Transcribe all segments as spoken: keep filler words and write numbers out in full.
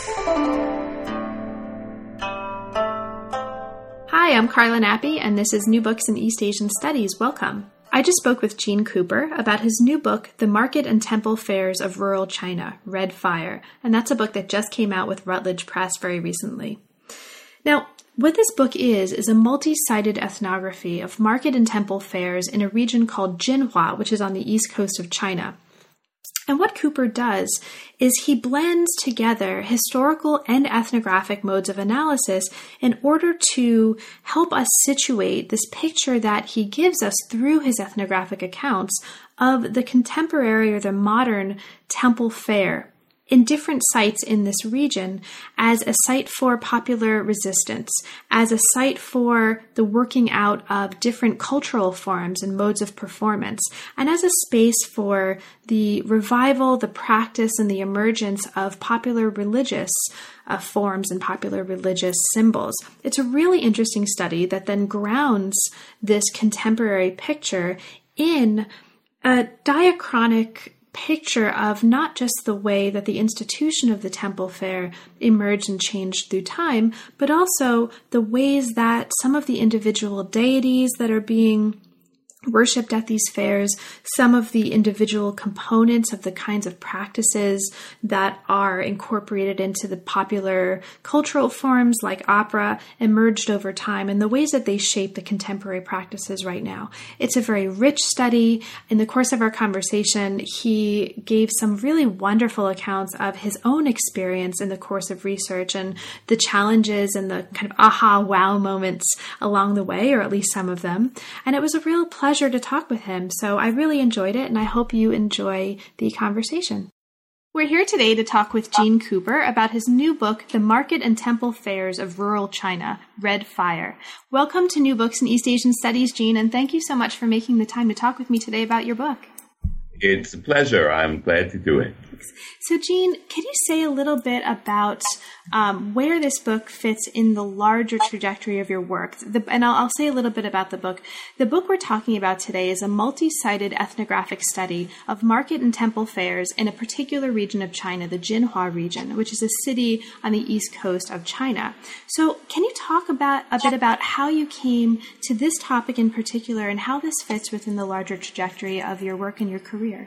Hi, I'm Carla Nappi, and this is New Books in East Asian Studies. Welcome. I just spoke with Gene Cooper about his new book, The Market and Temple Fairs of Rural China, Red Fire, and that's a book that just came out with Routledge Press very recently. Now, what this book is, is a multi-sided ethnography of market and temple fairs in a region called Jinhua, which is on the east coast of China. And what Cooper does is he blends together historical and ethnographic modes of analysis in order to help us situate this picture that he gives us through his ethnographic accounts of the contemporary or the modern temple fair in different sites in this region as a site for popular resistance, as a site for the working out of different cultural forms and modes of performance, and as a space for the revival, the practice, and the emergence of popular religious uh, forms and popular religious symbols. It's a really interesting study that then grounds this contemporary picture in a diachronic picture of not just the way that the institution of the temple fair emerged and changed through time, but also the ways that some of the individual deities that are being worshipped at these fairs, some of the individual components of the kinds of practices that are incorporated into the popular cultural forms like opera emerged over time, and the ways that they shape the contemporary practices right now. It's a very rich study. In the course of our conversation, he gave some really wonderful accounts of his own experience in the course of research and the challenges and the kind of aha wow moments along the way, or at least some of them. And it was a real pleasure to talk with him. So I really enjoyed it, and I hope you enjoy the conversation. We're here today to talk with Gene Cooper about his new book, The Market and Temple Fairs of Rural China, Red Fire. Welcome to New Books in East Asian Studies, Gene, and thank you so much for making the time to talk with me today about your book. It's a pleasure. I'm glad to do it. So, Gene, can you say a little bit about um, where this book fits in the larger trajectory of your work? The, and I'll, I'll say a little bit about the book. The book we're talking about today is a multi-sided ethnographic study of market and temple fairs in a particular region of China, the Jinhua region, which is a city on the east coast of China. So can you talk about a bit about how you came to this topic in particular and how this fits within the larger trajectory of your work and your career?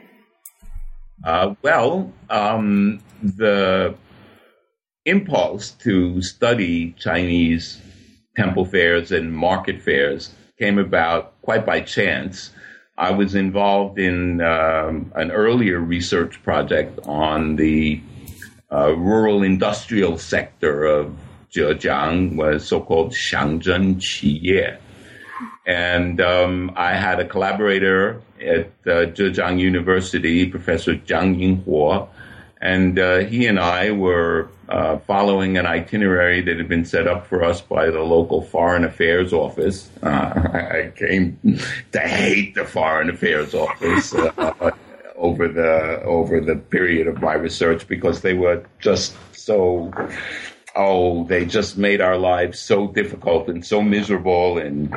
Uh, well, um, the impulse to study Chinese temple fairs and market fairs came about quite by chance. I was involved in um, an earlier research project on the uh, rural industrial sector of Zhejiang, was so-called Xiangzhen Qiyue. And um, I had a collaborator at uh, Zhejiang University, Professor Jiang Yinghuo, and uh, he and I were uh, following an itinerary that had been set up for us by the local Foreign Affairs Office. Uh, I came to hate the Foreign Affairs Office uh, over the over the period of my research because they were just so... Oh, they just made our lives so difficult and so miserable, and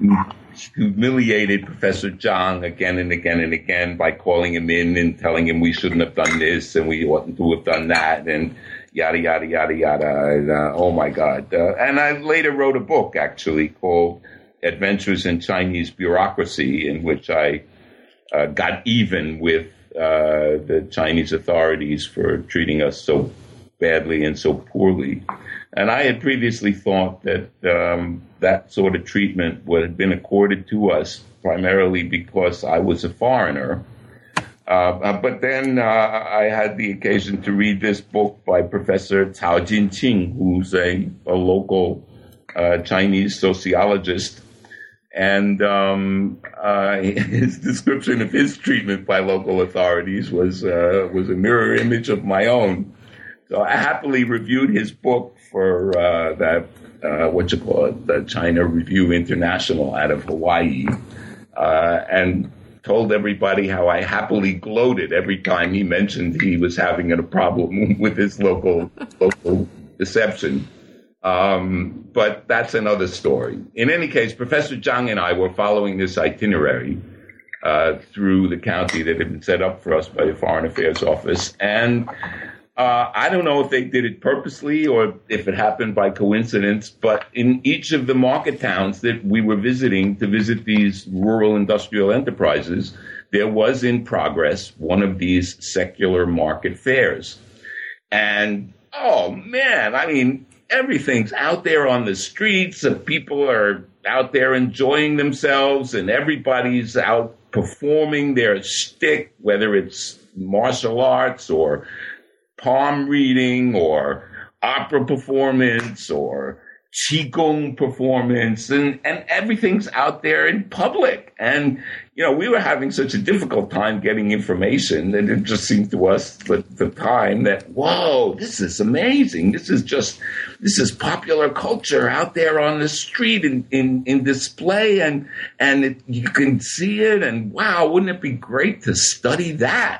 humiliated Professor Zhang again and again and again by calling him in and telling him we shouldn't have done this and we oughtn't to have done that, and yada, yada, yada, yada. And, uh, oh, my God. Uh, and I later wrote a book, actually, called Adventures in Chinese Bureaucracy, in which I uh, got even with uh, the Chinese authorities for treating us so badly and so poorly. And I had previously thought that um, that sort of treatment would have been accorded to us primarily because I was a foreigner. Uh, but then uh, I had the occasion to read this book by Professor Cao Jinqing, who's a, a local uh, Chinese sociologist. And um, uh, his description of his treatment by local authorities was uh, was a mirror image of my own. So I happily reviewed his book for uh, that, uh, what you call it, the China Review International out of Hawaii, uh, and told everybody how I happily gloated every time he mentioned he was having a problem with his local local deception. Um, but that's another story. In any case, Professor Zhang and I were following this itinerary uh, through the county that had been set up for us by the Foreign Affairs Office, and Uh, I don't know if they did it purposely or if it happened by coincidence, but in each of the market towns that we were visiting to visit these rural industrial enterprises, there was in progress one of these secular market fairs. And, oh, man, I mean, everything's out there on the streets, and people are out there enjoying themselves, and everybody's out performing their shtick, whether it's martial arts or palm reading or opera performance or qigong performance, and, and everything's out there in public. And, you know, we were having such a difficult time getting information that it just seemed to us at the time that, whoa, this is amazing. This is just, this is popular culture out there on the street in, in, in display, and, and it, you can see it, and wow, wouldn't it be great to study that?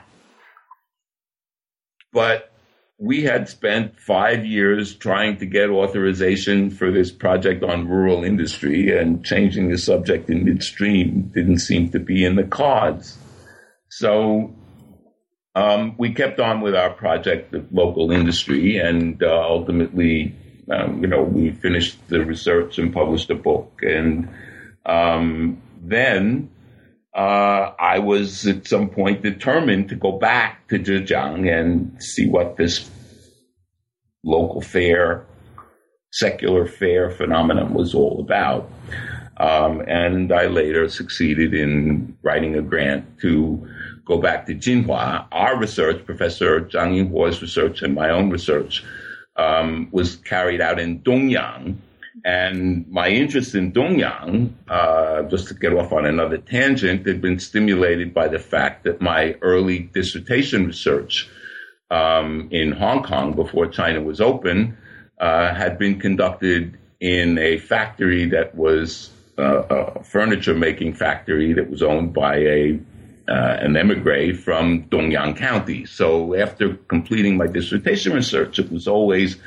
But we had spent five years trying to get authorization for this project on rural industry, and changing the subject in midstream didn't seem to be in the cards. So um, we kept on with our project of local industry, and uh, ultimately, um, you know, we finished the research and published a book. And um, then Uh, I was at some point determined to go back to Zhejiang and see what this local fair, secular fair phenomenon was all about. Um, and I later succeeded in writing a grant to go back to Jinhua. Our research, Professor Zhang Yinghuo's research and my own research, um, was carried out in Dongyang. And my interest in Dongyang, uh, just to get off on another tangent, had been stimulated by the fact that my early dissertation research um, in Hong Kong, before China was open, uh, had been conducted in a factory that was uh, a furniture-making factory that was owned by a uh, an emigre from Dongyang County. So after completing my dissertation research, it was always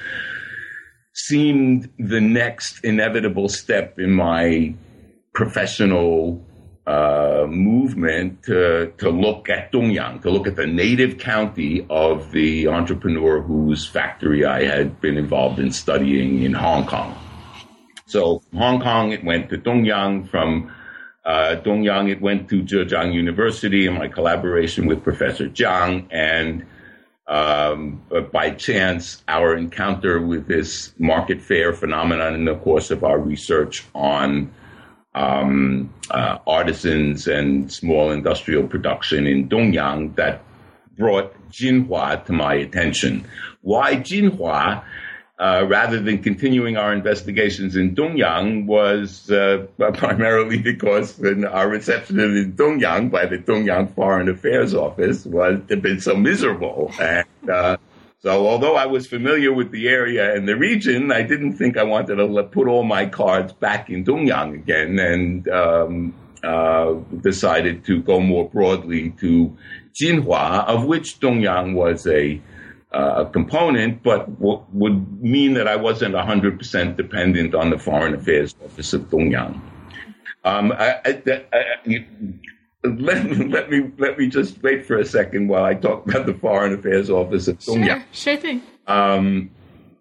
seemed the next inevitable step in my professional uh, movement to, to look at Dongyang, to look at the native county of the entrepreneur whose factory I had been involved in studying in Hong Kong. So from Hong Kong, it went to Dongyang. From uh, Dongyang, it went to Zhejiang University in my collaboration with Professor Zhang. And Um, but by chance, our encounter with this market fair phenomenon in the course of our research on um, uh, artisans and small industrial production in Dongyang, that brought Jinhua to my attention. Why Jinhua, uh, rather than continuing our investigations in Dongyang, was uh, primarily because our reception in Dongyang by the Dongyang Foreign Affairs Office was had been so miserable. And uh, so although I was familiar with the area and the region, I didn't think I wanted to put all my cards back in Dongyang again, and um, uh, decided to go more broadly to Jinhua, of which Dongyang was a Uh, a component, but w- would mean that I wasn't one hundred percent dependent on the Foreign Affairs Office of Dongyang. Um, I, I, I, I, let, let me let me just wait for a second while I talk about the Foreign Affairs Office of Dongyang. Sure, sure thing. Um,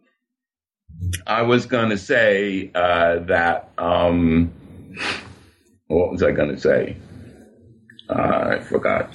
I was going to say uh, that. Um, what was I going to say? Uh, I forgot.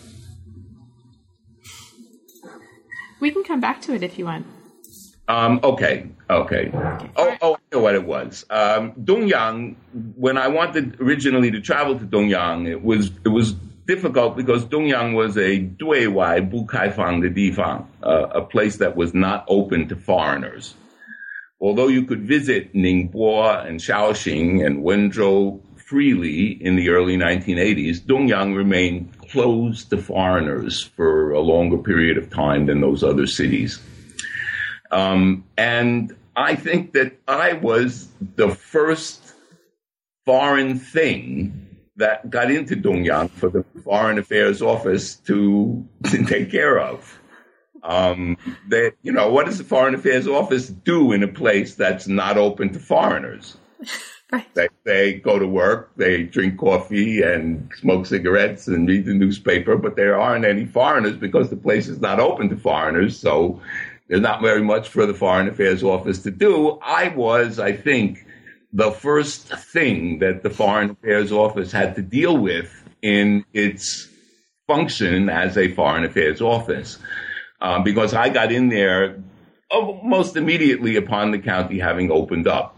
We can come back to it if you want. Um, okay, okay. okay. Oh, oh, I know what it was. Um, Dongyang, when I wanted originally to travel to Dongyang, it was it was difficult because Dongyang was a 对外不开放的地方, uh, a place that was not open to foreigners. Although you could visit Ningbo and Shaoxing and Wenzhou freely in the early nineteen eighties, Dongyang remained closed to foreigners for a longer period of time than those other cities. Um, and I think that I was the first foreign thing that got into Dongyang for the Foreign Affairs Office to, to take care of. Um, that, you know, what does the Foreign Affairs Office do in a place that's not open to foreigners? Right. They, they go to work, they drink coffee and smoke cigarettes and read the newspaper, but there aren't any foreigners because the place is not open to foreigners. So there's not very much for the Foreign Affairs Office to do. I was, I think, the first thing that the Foreign Affairs Office had to deal with in its function as a Foreign Affairs Office, uh, because I got in there almost immediately upon the county having opened up.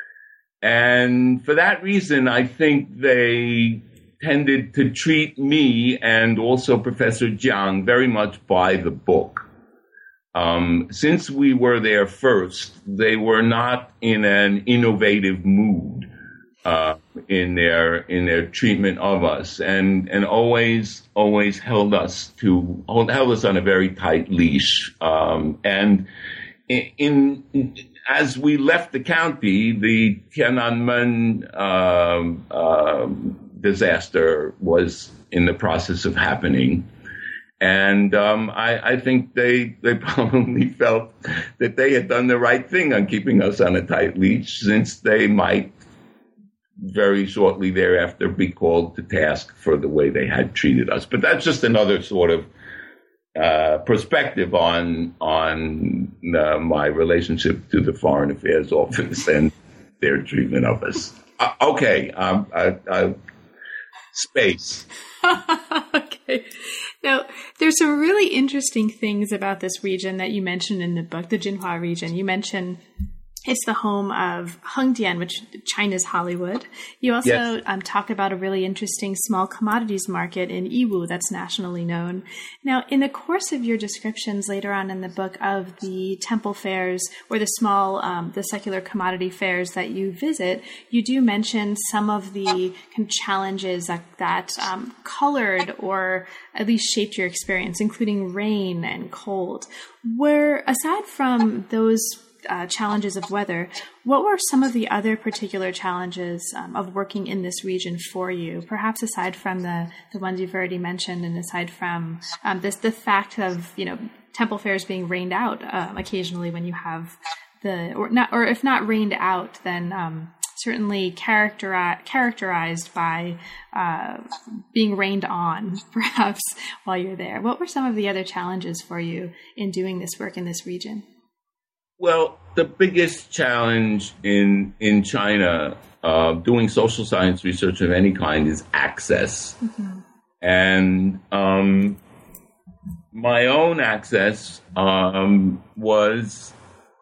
And for that reason, I think they tended to treat me and also Professor Jiang very much by the book. Um, since we were there first, they were not in an innovative mood uh, in their in their treatment of us, and and always always held us to held us on a very tight leash. Um, and in, in as we left the county, the Tiananmen uh, uh, disaster was in the process of happening. And um, I, I think they they probably felt that they had done the right thing on keeping us on a tight leash, since they might very shortly thereafter be called to task for the way they had treated us. But that's just another sort of uh, perspective on on uh, my relationship to the Foreign Affairs Office and their treatment of us. Uh, okay, um, I, I, space. Okay. Now, there's some really interesting things about this region that you mentioned in the book, the Jinhua region. You mentioned it's the home of Hengdian, which China's Hollywood. You also yes. um, talk about a really interesting small commodities market in Yiwu that's nationally known. Now, in the course of your descriptions later on in the book of the temple fairs or the small, um, the secular commodity fairs that you visit, you do mention some of the kind of challenges that, that um, colored or at least shaped your experience, including rain and cold. Where, aside from those Uh, challenges of weather, what were some of the other particular challenges um, of working in this region for you, perhaps aside from the, the ones you've already mentioned, and aside from um, this the fact of, you know, temple fairs being rained out um, occasionally when you have the, or not, or if not rained out, then um, certainly characteri- characterized by uh, being rained on, perhaps, while you're there. What were some of the other challenges for you in doing this work in this region? Well, the biggest challenge in in China uh, doing social science research of any kind is access. Mm-hmm. And um, my own access um, was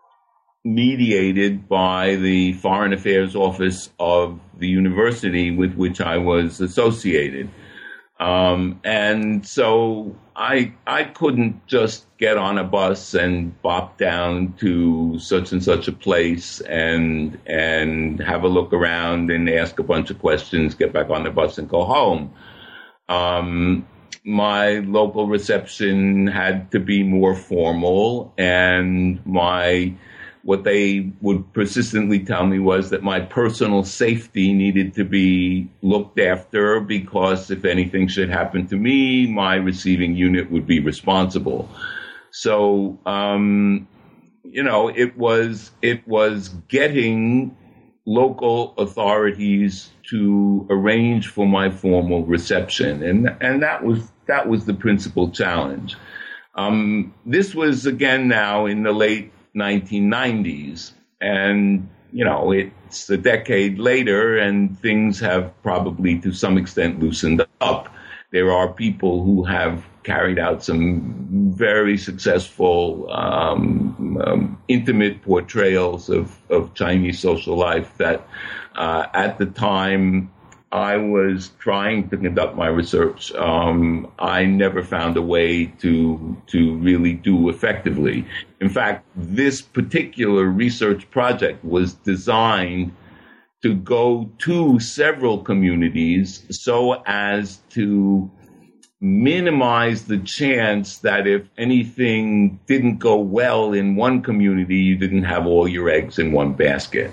mediated by the Foreign Affairs Office of the university with which I was associated. Um, and so I I couldn't just get on a bus and bop down to such and such a place and and have a look around and ask a bunch of questions, get back on the bus and go home. Um, my local reception had to be more formal, and my what they would persistently tell me was that my personal safety needed to be looked after, because if anything should happen to me, my receiving unit would be responsible. So, um, you know, it was it was getting local authorities to arrange for my formal reception, and and that was that was the principal challenge. Um, this was again now in the late nineteen nineties, and you know, it's a decade later, and things have probably to some extent loosened up. There are people who have carried out some very successful um, um, intimate portrayals of, of Chinese social life that uh, at the time I was trying to conduct my research, um, I never found a way to to really do effectively. In fact, this particular research project was designed to go to several communities so as to minimize the chance that if anything didn't go well in one community, you didn't have all your eggs in one basket.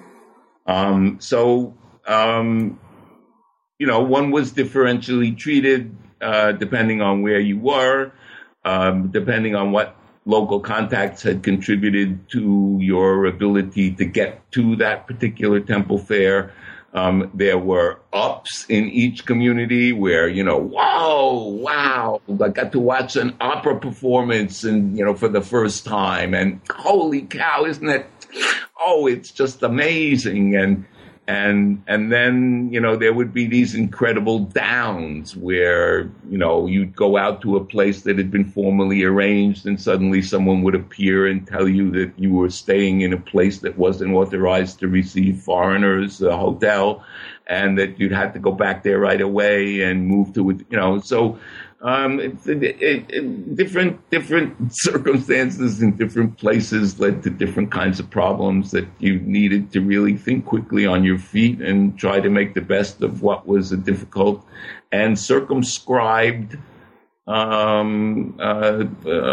Um, so, um, you know, one was differentially treated uh, depending on where you were, um, depending on what local contacts had contributed to your ability to get to that particular temple fair. Um, there were ups in each community where, you know, whoa, wow, I got to watch an opera performance and, you know, for the first time. And holy cow, isn't it? Oh, it's just amazing. And, and, and then, you know, there would be these incredible downs where, you know, you'd go out to a place that had been formally arranged and suddenly someone would appear and tell you that you were staying in a place that wasn't authorized to receive foreigners, a hotel, and that you'd have to go back there right away and move to it, you know, so, Um, it, it, it, different different circumstances in different places led to different kinds of problems that you needed to really think quickly on your feet and try to make the best of what was a difficult and circumscribed um, uh, uh,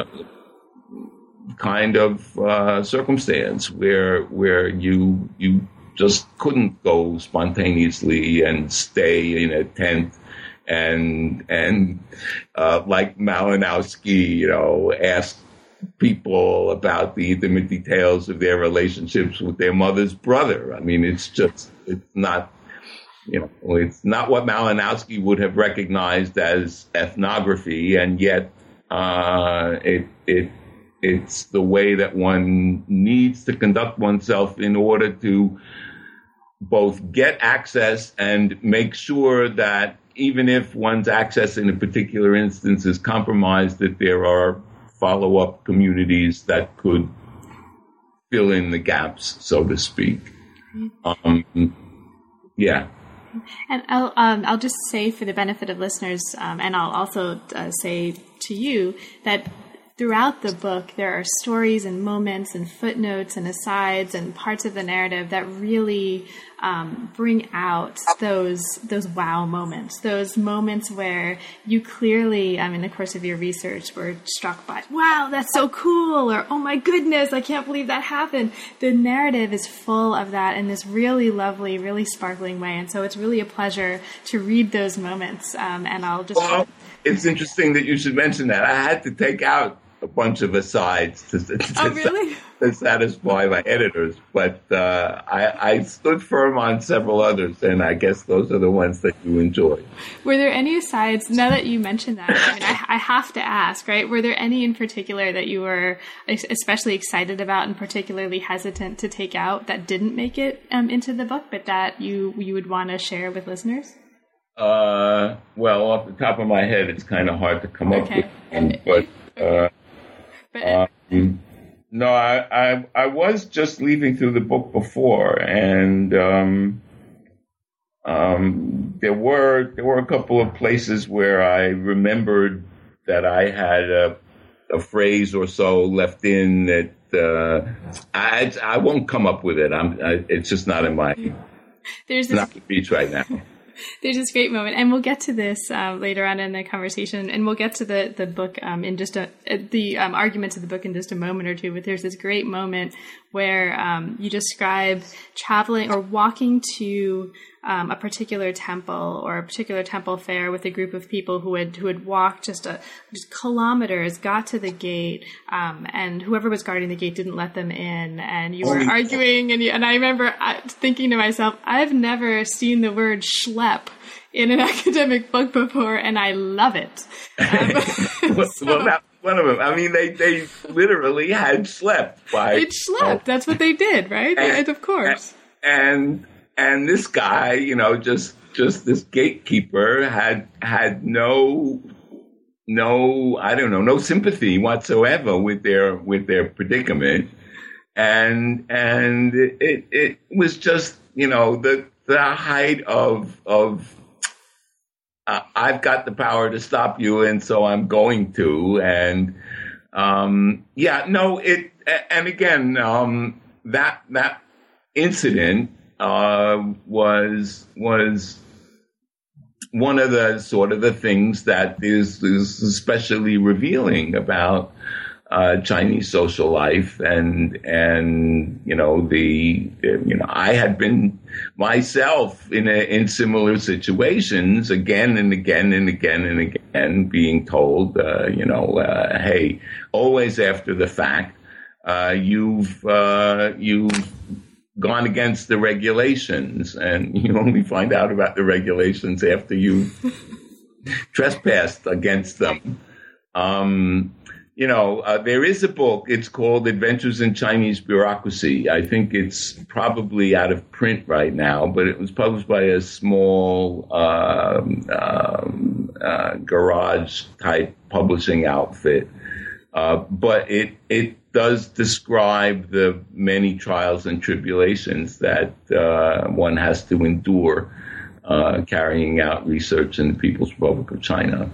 kind of uh, circumstance where where you you just couldn't go spontaneously and stay in a tent. And, and, uh, like Malinowski, you know, asked people about the intimate details of their relationships with their mother's brother. I mean, it's just, it's not, you know, it's not what Malinowski would have recognized as ethnography. And yet, uh, it, it, it's the way that one needs to conduct oneself in order to both get access and make sure that even if one's access in a particular instance is compromised, that there are follow-up communities that could fill in the gaps, so to speak. Um, yeah. And I'll, um, I'll just say for the benefit of listeners, um, and I'll also uh, say to you that throughout the book, there are stories and moments and footnotes and asides and parts of the narrative that really um, bring out those those wow moments, those moments where you clearly, um, in the course of your research, were struck by, wow, that's so cool, or oh my goodness, I can't believe that happened. The narrative is full of that in this really lovely, really sparkling way, and so it's really a pleasure to read those moments. Um, and I'll just. Well, it's interesting that you should mention that. I had to take out a bunch of asides to, to, oh, really? to satisfy my editors, but uh, I, I stood firm on several others, and I guess those are the ones that you enjoy. Were there any asides, now that you mentioned that, I mean, I, I have to ask, right, were there any in particular that you were especially excited about and particularly hesitant to take out that didn't make it um, into the book, but that you, you would want to share with listeners? Uh, well, off the top of my head, it's kind of hard to come okay. up with one, but... Uh, Um, no, I, I I was just leafing through the book before, and um, um, there were there were a couple of places where I remembered that I had a, a phrase or so left in that uh, I I won't come up with it. I'm I, it's just not in my There's not the beach right now. There's this great moment, and we'll get to this uh, later on in the conversation, and we'll get to the, the book um, in just a, the um, arguments of the book in just a moment or two, but there's this great moment where um, you describe traveling or walking to um, a particular temple or a particular temple fair with a group of people who had who had walked just, a, just kilometers, got to the gate, um, and whoever was guarding the gate didn't let them in, and you were oh, arguing, and you, and I remember thinking to myself, I've never seen the word schlep in an academic book before, and I love it. Um, well, so, well, that, one of them. I mean, they, they literally had slept by. It slept. That's what they did, right? And, and of course. And and this guy, you know, just just this gatekeeper had had no no I don't know no sympathy whatsoever with their with their predicament, and and it it was just, you know, the the height of of. Uh, I've got the power to stop you, and so I'm going to. And um, yeah, no, it. And again, um, that that incident uh, was was one of the sort of the things that is is especially revealing about uh, Chinese social life, and and you know the you know I had been myself in a, in similar situations again and again and again and again, being told uh, you know uh, hey, always after the fact, uh, you've uh, you've gone against the regulations, and you only find out about the regulations after you've trespassed against them. Um, You know, uh, there is a book. It's called Adventures in Chinese Bureaucracy. I think it's probably out of print right now, but it was published by a small um, um, uh, garage-type publishing outfit. Uh, but it it does describe the many trials and tribulations that uh, one has to endure uh, carrying out research in the People's Republic of China.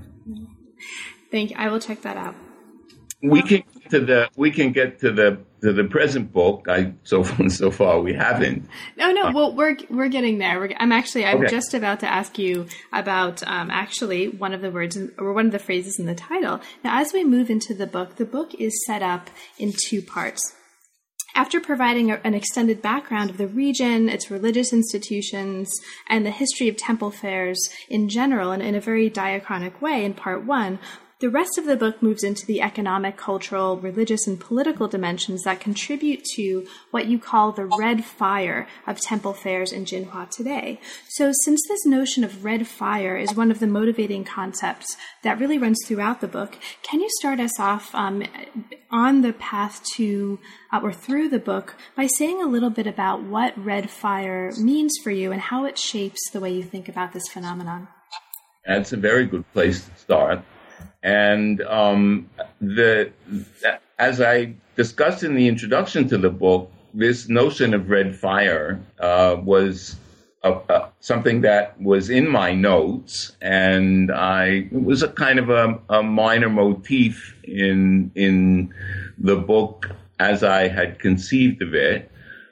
Thank you. I will check that out. We can get to the we can get to the to the present book. I so far so far we haven't. No, no. Well, we're we're getting there. We're, I'm actually I'm Okay. just about to ask you about um, actually one of the words in, or one of the phrases in the title. Now, as we move into the book, the book is set up in two parts. After providing a, an extended background of the region, its religious institutions, and the history of temple fairs in general, and in a very diachronic way in part one, the rest of the book moves into the economic, cultural, religious, and political dimensions that contribute to what you call the red fire of temple fairs in Jinhua today. So since this notion of red fire is one of the motivating concepts that really runs throughout the book, can you start us off um, on the path to uh, or through the book by saying a little bit about what red fire means for you and how it shapes the way you think about this phenomenon? That's a very good place to start. And um, the as I discussed in the introduction to the book, this notion of red fire uh, was a, a, something that was in my notes, and I it was a kind of a, a minor motif in in the book as I had conceived of it.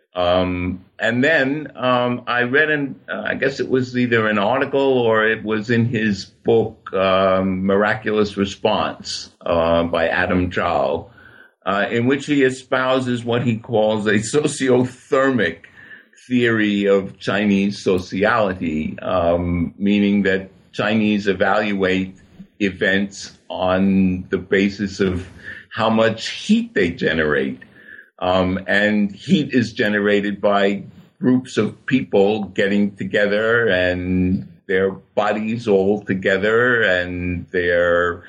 Um, and then um, I read, an, uh, I guess it was either an article or it was in his book, um, Miraculous Response, uh, by Adam Zhao, uh, in which he espouses what he calls a sociothermic theory of Chinese sociality, um, meaning that Chinese evaluate events on the basis of how much heat they generate. Um, and heat is generated by groups of people getting together and their bodies all together and their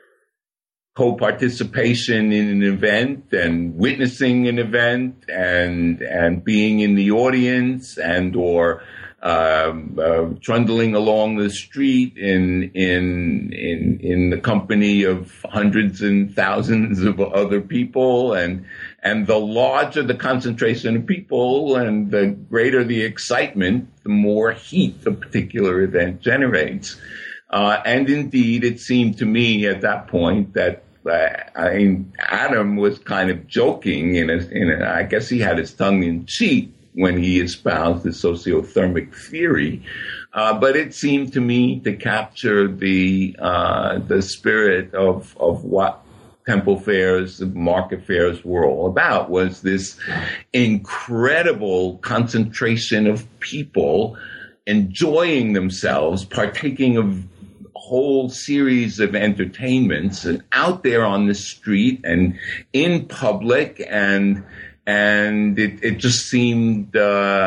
co-participation in an event and witnessing an event and and being in the audience and or um, uh, trundling along the street in in in in the company of hundreds and thousands of other people, and and the larger the concentration of people and the greater the excitement, the more heat a particular event generates. Uh, and indeed, it seemed to me at that point that uh, I mean, Adam was kind of joking in a, in a, I guess he had his tongue in cheek when he espoused the sociothermic theory, uh, but it seemed to me to capture the uh, the spirit of of what temple fairs, market fairs were all about, was this incredible concentration of people enjoying themselves, partaking of a whole series of entertainments, and out there on the street and in public, and and it, it just seemed uh,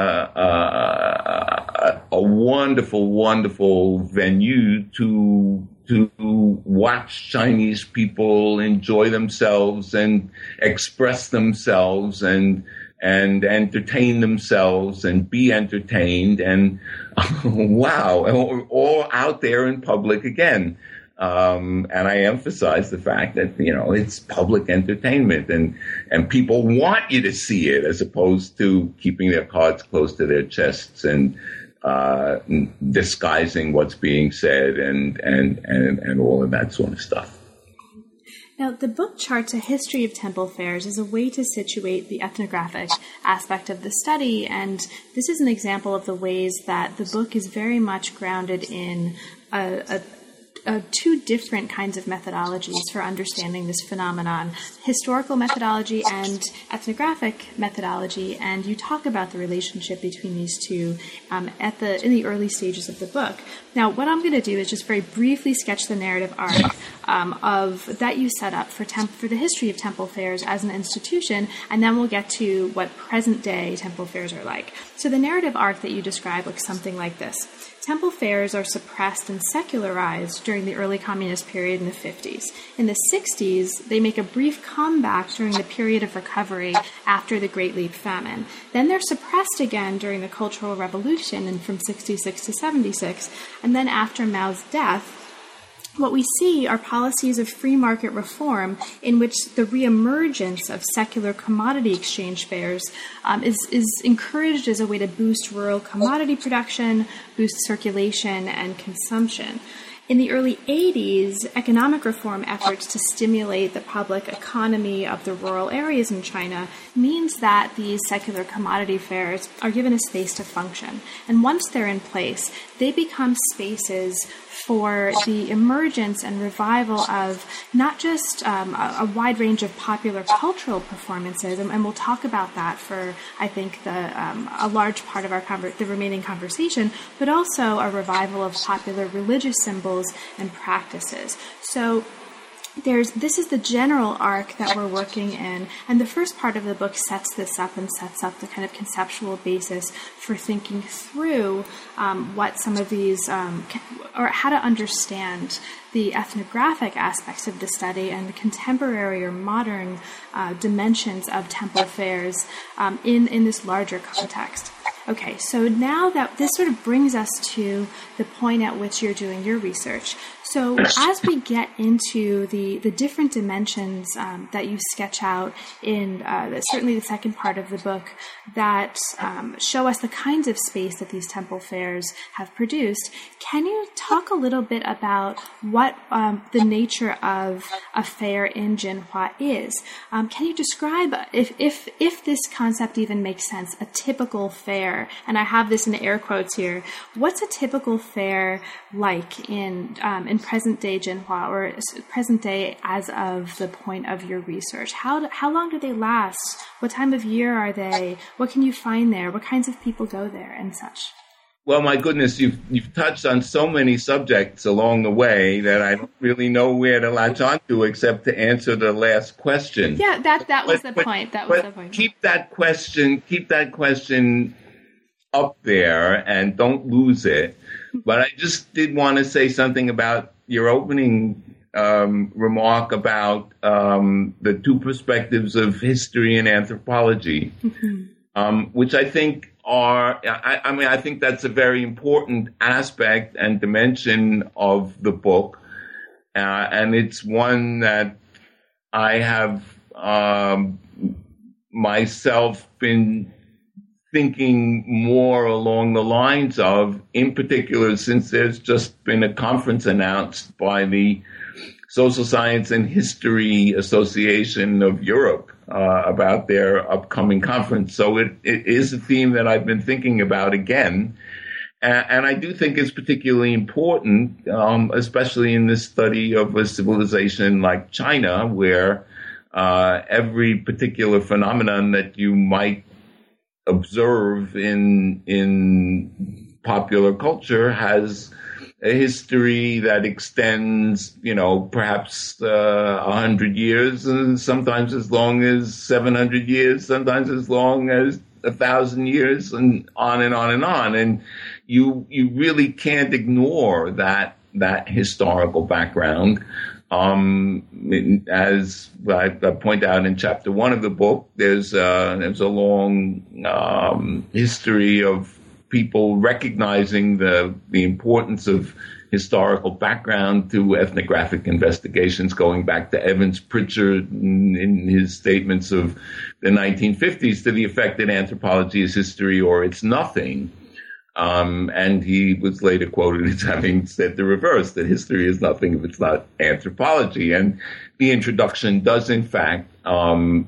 uh, a wonderful, wonderful venue to to watch Chinese people enjoy themselves and express themselves and and entertain themselves and be entertained, and wow, all out there in public again. Um, and I emphasize the fact that, you know, it's public entertainment, and, and people want you to see it, as opposed to keeping their cards close to their chests and uh, disguising what's being said and, and, and, and all of that sort of stuff. Now, the book charts a history of temple fairs as a way to situate the ethnographic aspect of the study, and this is an example of the ways that the book is very much grounded in a, a uh, two different kinds of methodologies for understanding this phenomenon, historical methodology and ethnographic methodology, and you talk about the relationship between these two um, at the in the early stages of the book. Now, what I'm going to do is just very briefly sketch the narrative arc um, of that you set up for temp- for the history of temple fairs as an institution, and then we'll get to what present-day temple fairs are like. So the narrative arc that you describe looks something like this. Temple fairs are suppressed and secularized during the early communist period in the fifties. In the sixties, they make a brief comeback during the period of recovery after the Great Leap famine. Then they're suppressed again during the Cultural Revolution and from sixty-six to seventy-six. And then after Mao's death, what we see are policies of free market reform in which the reemergence of secular commodity exchange fairs um, is, is encouraged as a way to boost rural commodity production, boost circulation and consumption. In the early eighties, economic reform efforts to stimulate the public economy of the rural areas in China means that these secular commodity fairs are given a space to function. And once they're in place, they become spaces for the emergence and revival of not just um, a, a wide range of popular cultural performances, and, and we'll talk about that for, I think, the um, a large part of our conver- the remaining conversation, but also a revival of popular religious symbols and practices. So There's, this is the general arc that we're working in, and the first part of the book sets this up and sets up the kind of conceptual basis for thinking through um, what some of these, um, or how to understand the ethnographic aspects of the study and the contemporary or modern uh, dimensions of temple fairs um, in, in this larger context. Okay, so now that this sort of brings us to the point at which you're doing your research. So as we get into the, the different dimensions um, that you sketch out in uh, the, certainly the second part of the book that um, show us the kinds of space that these temple fairs have produced, can you talk a little bit about what um, the nature of a fair in Jinhua is? Um, can you describe, if, if, if this concept even makes sense, a typical fair? And I have this in air quotes here. What's a typical fair like in um, in present day Jinhua, or present day as of the point of your research? How how long do they last? What time of year are they? What can you find there? What kinds of people go there and such? Well, my goodness, you've you've touched on so many subjects along the way that I don't really know where to latch onto except to answer the last question. Yeah, that that was but, the but, point. That was but the point. Keep that question. Keep that question up there and don't lose it. But I just did want to say something about your opening um, remark about um, the two perspectives of history and anthropology, mm-hmm. um, which I think are, I, I mean, I think that's a very important aspect and dimension of the book. Uh, and it's one that I have um, myself been thinking more along the lines of, in particular, since there's just been a conference announced by the Social Science and History Association of Europe uh, about their upcoming conference. So it, it is a theme that I've been thinking about again. And, and I do think it's particularly important, um, especially in this study of a civilization like China, where uh, every particular phenomenon that you might observe in in popular culture has a history that extends, you know, perhaps uh, a hundred years, and sometimes as long as seven hundred years, sometimes as long as a thousand years, and on and on and on. And you you really can't ignore that that historical background. Um, as I, I point out in chapter one of the book, there's uh, there's a long um, history of people recognizing the the importance of historical background to ethnographic investigations, going back to Evans Pritchard in, in his statements of the nineteen fifties to the effect that anthropology is history or it's nothing. Um, and he was later quoted as having said the reverse, that history is nothing if it's not anthropology. And the introduction does, in fact, um,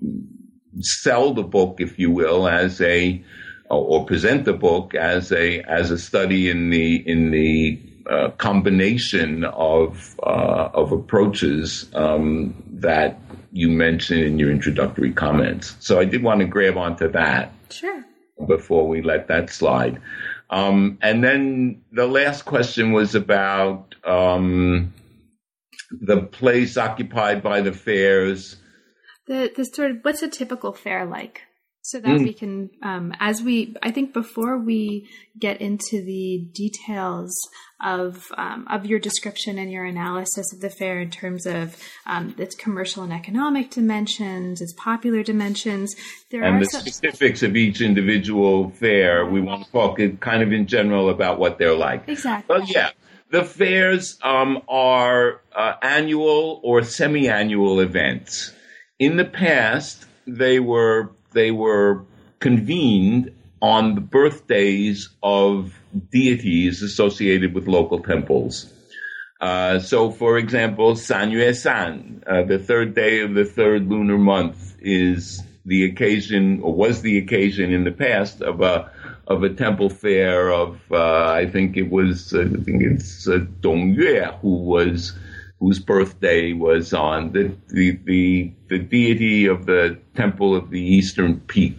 sell the book, if you will, as a, or present the book as a, as a study in the, in the uh, combination of uh, of approaches um, that you mentioned in your introductory comments. So I did want to grab onto that. Sure. Before we let that slide. Um, and then the last question was about um, the place occupied by the fairs. The the sort of, what's a typical fair like? So that Mm. we can, um, as we, I think before we get into the details of um, of your description and your analysis of the fair in terms of um, its commercial and economic dimensions, its popular dimensions, there and are the some specifics of each individual fair, we want to talk in- kind of in general about what they're like. Exactly. Well, yeah, the fairs um, are uh, annual or semi-annual events. In the past, they were they were convened on the birthdays of deities associated with local temples. Uh, so, for example, San Yue San, uh, the third day of the third lunar month, is the occasion, or was the occasion in the past, of a of a temple fair of, uh, I think it was, uh, I think it's uh, Dong Yue, who was whose birthday was on the, the the the deity of the temple of the Eastern Peak,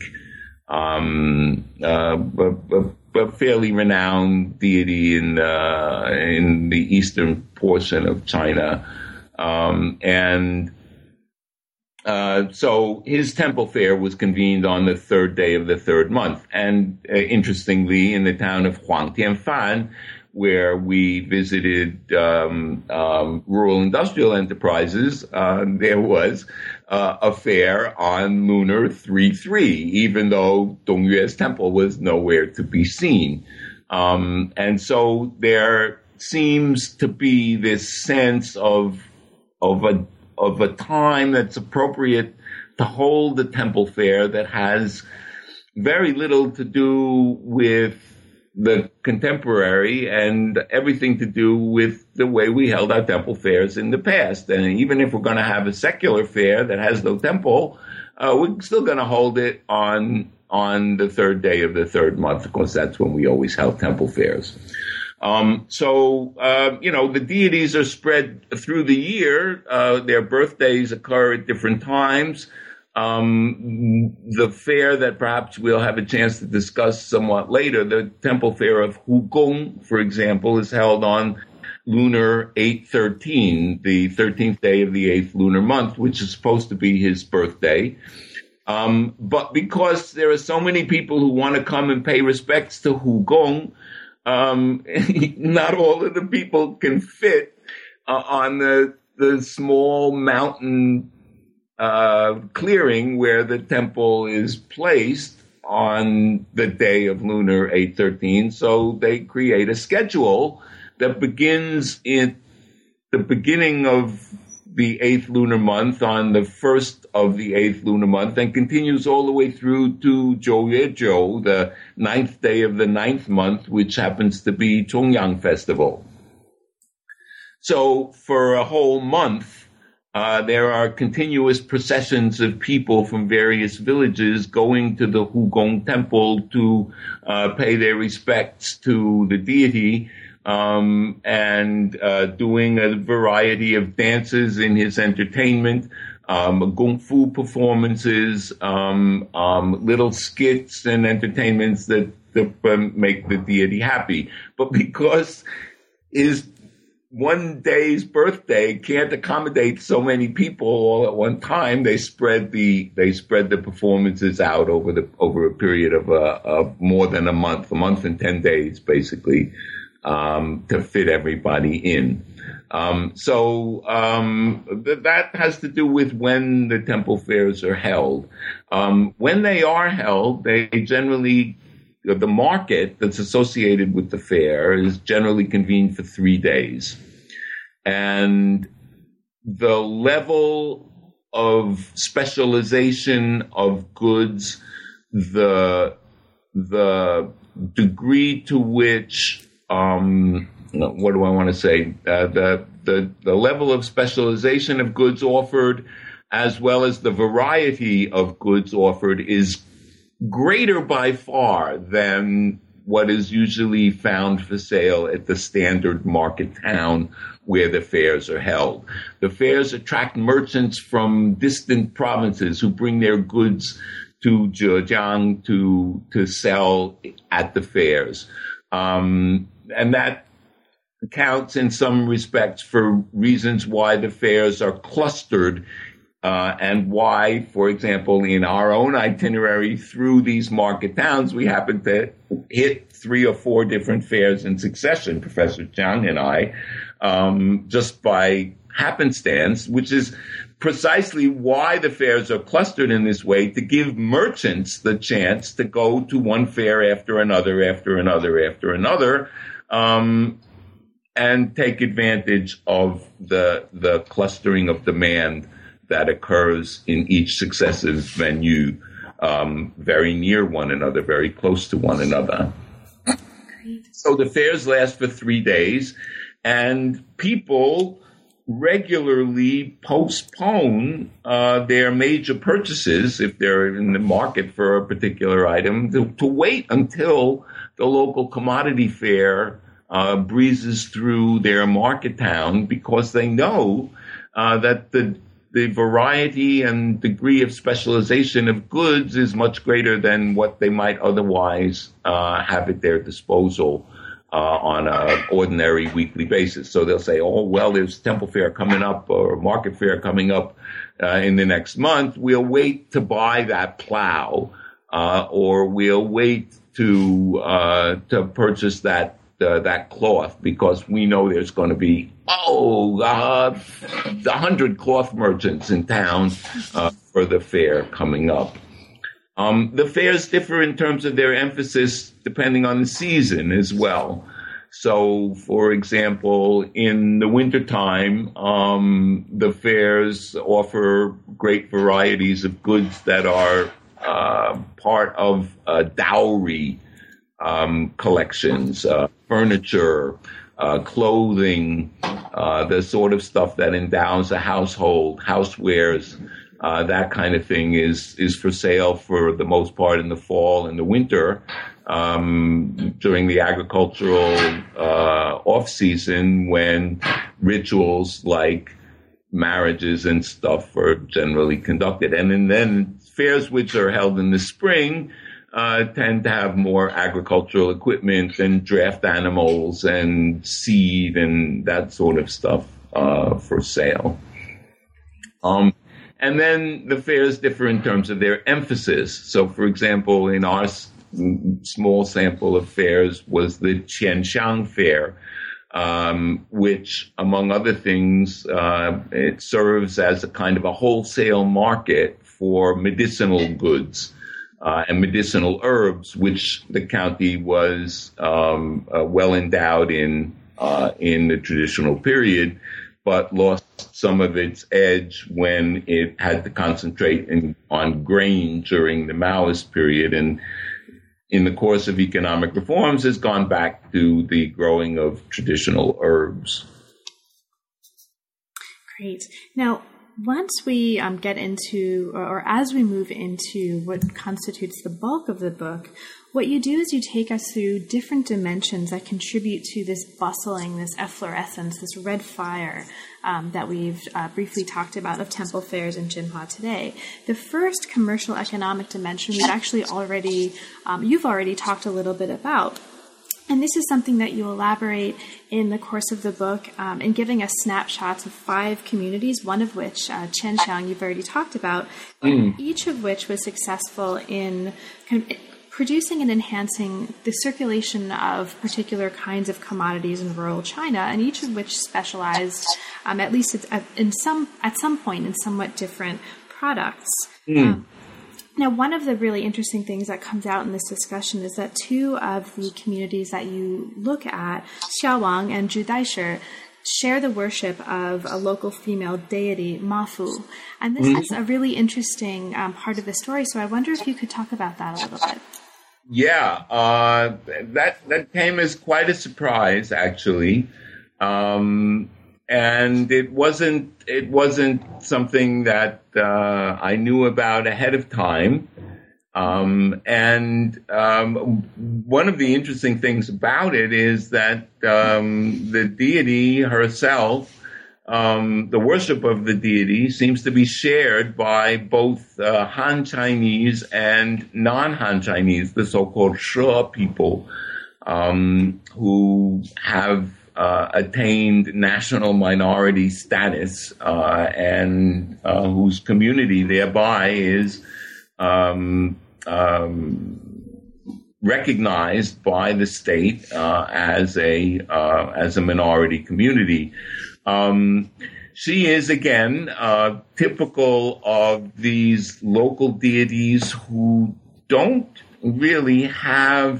um, uh, a, a, a fairly renowned deity in uh, in the eastern portion of China, um, and uh, so his temple fair was convened on the third day of the third month, and uh, interestingly, in the town of Huangtianfan, where we visited um, um, rural industrial enterprises, uh, there was uh, a fair on lunar three three, even though Dongyue's temple was nowhere to be seen. Um, and so there seems to be this sense of of a of a time that's appropriate to hold the temple fair that has very little to do with the contemporary and everything to do with the way we held our temple fairs in the past. And even if we're going to have a secular fair that has no temple, uh, we're still going to hold it on on the third day of the third month. Of course, that's when we always held temple fairs. Um, so, uh, you know, the deities are spread through the year. Uh, their birthdays occur at different times. Um, the fair that perhaps we'll have a chance to discuss somewhat later, the temple fair of Hugong, for example, is held on lunar eight thirteen, the thirteenth day of the eighth lunar month, which is supposed to be his birthday. Um, but because there are so many people who want to come and pay respects to Hugong, um, not all of the people can fit uh, on the, the small mountain Uh, clearing where the temple is placed on the day of lunar eight thirteen. So they create a schedule that begins in the beginning of the eighth lunar month on the first of the eighth lunar month and continues all the way through to Zhouyejiu, the ninth day of the ninth month, which happens to be Chongyang Festival. So for a whole month, Uh, there are continuous processions of people from various villages going to the Hugong temple to uh, pay their respects to the deity, um, and uh, doing a variety of dances in his entertainment, um, kung fu performances, um, um, little skits and entertainments that, that um, make the deity happy. But because his one day's birthday can't accommodate so many people all at one time, they spread the they spread the performances out over the over a period of uh, of more than a month, a month and ten days, basically, um, to fit everybody in. Um, so um, th- that has to do with when the temple fairs are held. Um, when they are held, they generally the market that's associated with the fair is generally convened for three days. And the level of specialization of goods, the the degree to which, um, what do I want to say, uh, the, the, the level of specialization of goods offered, as well as the variety of goods offered, is greater by far than what is usually found for sale at the standard market town where the fairs are held. The fairs attract merchants from distant provinces who bring their goods to Zhejiang to to sell at the fairs. Um, and that accounts in some respects for reasons why the fairs are clustered uh, and why, for example, in our own itinerary through these market towns, we happen to hit three or four different fairs in succession, Professor Zhang and I, um, just by happenstance, which is precisely why the fairs are clustered in this way, to give merchants the chance to go to one fair after another, after another, after another, um, and take advantage of the the clustering of demand that occurs in each successive venue, um, very near one another, very close to one another. Great. So the fairs last for three days, and people regularly postpone uh, their major purchases, if they're in the market for a particular item, to, to wait until the local commodity fair uh, breezes through their market town, because they know uh, that the the variety and degree of specialization of goods is much greater than what they might otherwise uh, have at their disposal Uh, on an ordinary weekly basis. So they'll say, oh, well, there's Temple Fair coming up or Market Fair coming up uh, in the next month. We'll wait to buy that plow, uh, or we'll wait to uh, to purchase that uh, that cloth, because we know there's going to be, oh, uh, a hundred cloth merchants in town uh, for the fair coming up. Um, the fairs differ in terms of their emphasis depending on the season as well. So, for example, in the wintertime, um, the fairs offer great varieties of goods that are uh, part of uh, dowry um, collections, uh, furniture, uh, clothing, uh, the sort of stuff that endows a household, housewares. Uh, that kind of thing is is for sale for the most part in the fall and the winter. Um, during the agricultural uh, off-season, when rituals like marriages and stuff are generally conducted. And, and then fairs which are held in the spring uh, tend to have more agricultural equipment and draft animals and seed and that sort of stuff uh, for sale. Um, And then the fairs differ in terms of their emphasis. So, for example, in our s- small sample of fairs was the Qianxiang Fair, um, which, among other things, uh, it serves as a kind of a wholesale market for medicinal goods uh, and medicinal herbs, which the county was um, uh, well endowed in uh, in the traditional period, but lost some of its edge when it had to concentrate in, on grain during the Maoist period, and in the course of economic reforms has gone back to the growing of traditional herbs. Great. Now, once we um, get into, or, or as we move into what constitutes the bulk of the book, what you do is you take us through different dimensions that contribute to this bustling, this efflorescence, this red fire um, that we've uh, briefly talked about of temple fairs in Jinhua today. The first commercial economic dimension we've actually already, um, you've already talked a little bit about. And this is something that you elaborate in the course of the book um, in giving us snapshots of five communities, one of which, uh, Qianxiang, you've already talked about, mm. each of which was successful in kind of producing and enhancing the circulation of particular kinds of commodities in rural China, and each of which specialized, um, at least at, in some at some point, in somewhat different products. Mm. Um, now, one of the really interesting things that comes out in this discussion is that two of the communities that you look at, Xiaowang and Zhudaishe, share the worship of a local female deity, Mafu. And this mm-hmm. is a really interesting um, part of the story, so I wonder if you could talk about that a little bit. Yeah, uh, that that came as quite a surprise, actually, um, and it wasn't it wasn't something that uh, I knew about ahead of time. Um, and um, one of the interesting things about it is that um, the deity herself, um, the worship of the deity, seems to be shared by both uh, Han Chinese and non-Han Chinese, the so-called She people, um, who have uh, attained national minority status uh, and uh, whose community thereby is Um, um, recognized by the state uh, as a uh, as a minority community. Um, she is again uh, typical of these local deities who don't really have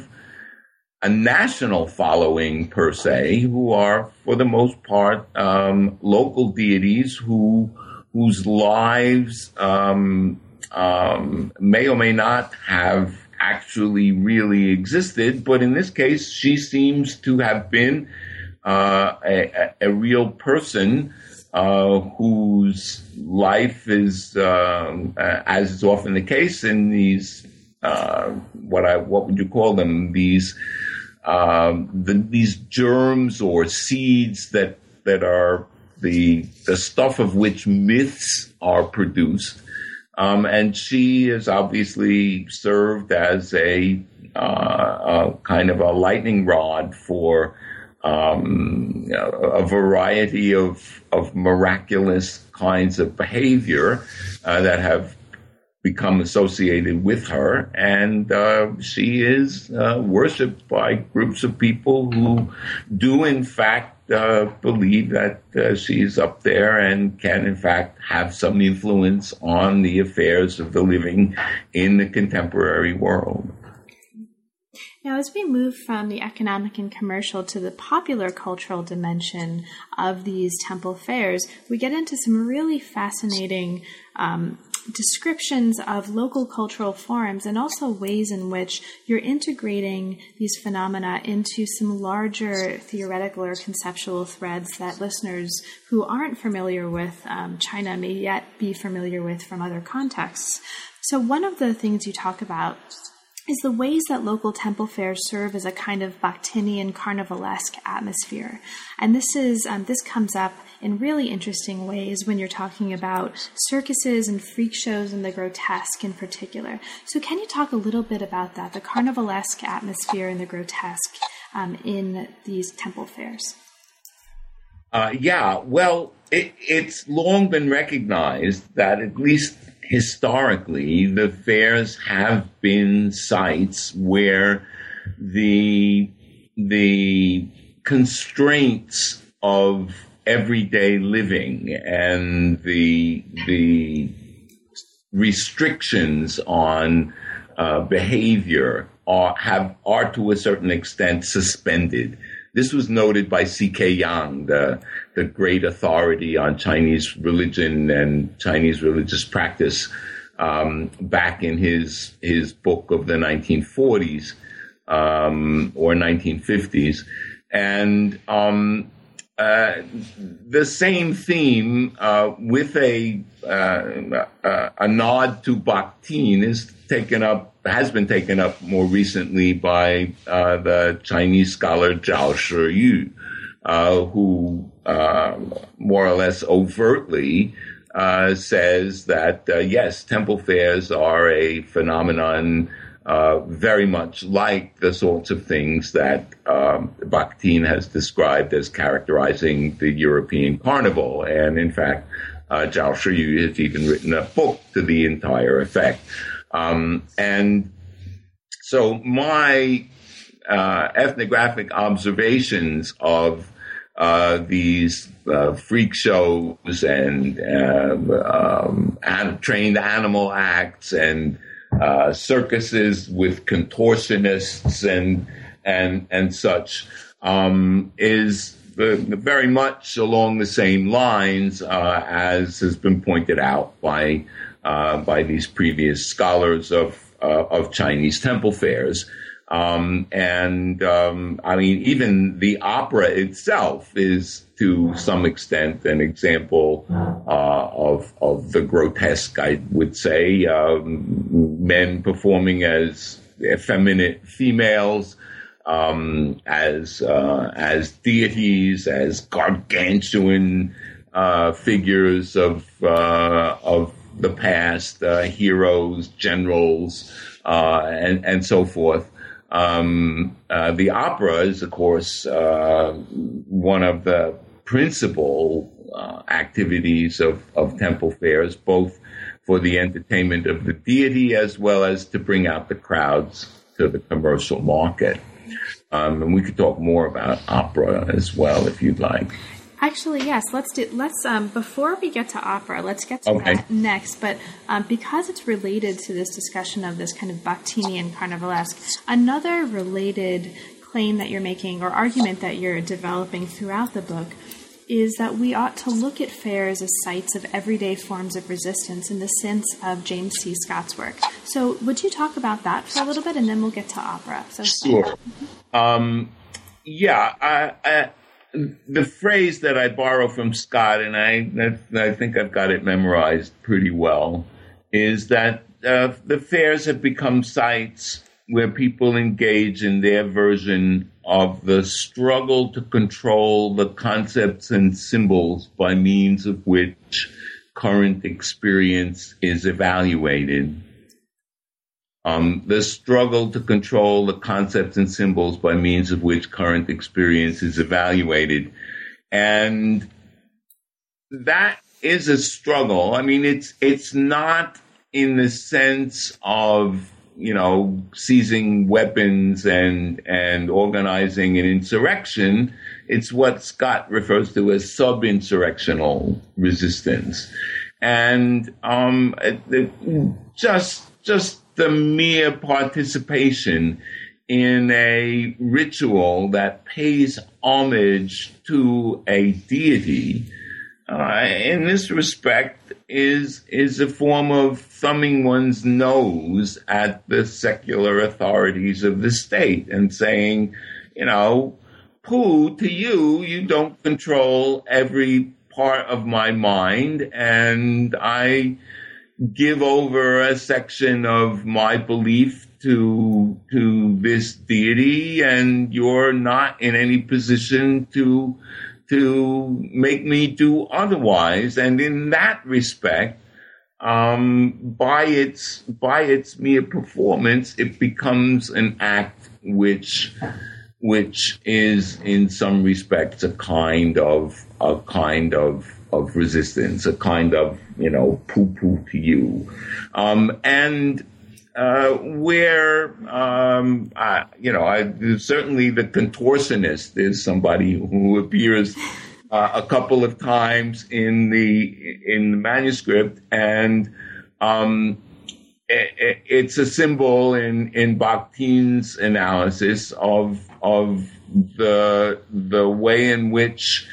a national following per se, who are for the most part um, local deities who whose lives Um, Um, may or may not have actually really existed, but in this case, she seems to have been uh, a, a real person uh, whose life is, um, uh, as is often the case in these, uh, what I what would you call them? These uh, the, these germs or seeds that that are the the stuff of which myths are produced. Um, and she has obviously served as a, uh, a kind of a lightning rod for um, a variety of, of miraculous kinds of behavior uh, that have become associated with her. And uh, she is uh, worshipped by groups of people who do, in fact, Uh, believe that uh, she's up there and can, in fact, have some influence on the affairs of the living in the contemporary world. Now, as we move from the economic and commercial to the popular cultural dimension of these temple fairs, we get into some really fascinating um, descriptions of local cultural forms and also ways in which you're integrating these phenomena into some larger theoretical or conceptual threads that listeners who aren't familiar with um, China may yet be familiar with from other contexts. So one of the things you talk about is the ways that local temple fairs serve as a kind of Bakhtinian carnivalesque atmosphere. And this is um, this comes up in really interesting ways when you're talking about circuses and freak shows and the grotesque in particular. So can you talk a little bit about that, the carnivalesque atmosphere and the grotesque um, in these temple fairs? Uh, yeah, well, it, it's long been recognized that at least historically, the fairs have been sites where the the constraints of everyday living and the the restrictions on uh, behavior are have are to a certain extent suspended. This was noted by C K Yang, the, the great authority on Chinese religion and Chinese religious practice, um, back in his his book of the nineteen forties um, or nineteen fifties. And um, uh, the same theme uh, with a, uh, a a nod to Bakhtin is taken up. has been taken up more recently by uh, the Chinese scholar Zhao Shiyu, uh, who uh, more or less overtly uh, says that, uh, yes, temple fairs are a phenomenon uh, very much like the sorts of things that um, Bakhtin has described as characterizing the European carnival. And in fact, uh, Zhao Shiyu has even written a book to the entire effect. Um, and so my uh, ethnographic observations of uh, these uh, freak shows and uh, um, and trained animal acts and uh, circuses with contortionists and and and such um, is very much along the same lines uh, as has been pointed out by. Uh, by these previous scholars of uh, of Chinese temple fairs. Um, and, um, I mean, even the opera itself is to some extent an example, uh, of, of the grotesque, I would say, um, men performing as effeminate females, um, as, uh, as deities, as gargantuan, uh, figures of, uh, of the past, uh, heroes, generals, uh, and, and so forth. Um, uh, the opera is, of course, uh, one of the principal uh, activities of, of temple fairs, both for the entertainment of the deity as well as to bring out the crowds to the commercial market. Um, and we could talk more about opera as well, if you'd like. Actually, yes. Let's do. Let's um, before we get to opera, let's get to okay. that next. But um, because it's related to this discussion of this kind of Bakhtinian carnivalesque, another related claim that you're making or argument that you're developing throughout the book is that we ought to look at fairs as sites of everyday forms of resistance in the sense of James C. Scott's work. So, would you talk about that for a little bit, and then we'll get to opera? So, sure. Um, yeah. I. I The phrase that I borrow from Scott, and I, I think I've got it memorized pretty well, is that uh, the fairs have become sites where people engage in their version of the struggle to control the concepts and symbols by means of which current experience is evaluated. Um, the struggle to control the concepts and symbols by means of which current experience is evaluated. And that is a struggle. I mean, it's, it's not in the sense of, you know, seizing weapons and, and organizing an insurrection. It's what Scott refers to as sub-insurrectional resistance. And, um, it, just, just, the mere participation in a ritual that pays homage to a deity, uh, in this respect, is is a form of thumbing one's nose at the secular authorities of the state and saying, you know, pooh, to you, you don't control every part of my mind, and I give over a section of my belief to to this deity, and you're not in any position to to make me do otherwise. And in that respect, um, by its by its mere performance, it becomes an act which which is in some respects a kind of a kind of of resistance, a kind of, you know, poo-poo to you. Um, and uh, where, um, I, you know, I, certainly the contortionist is somebody who appears uh, a couple of times in the in the manuscript, and um, it, it's a symbol in, in Bakhtin's analysis of of the the way in which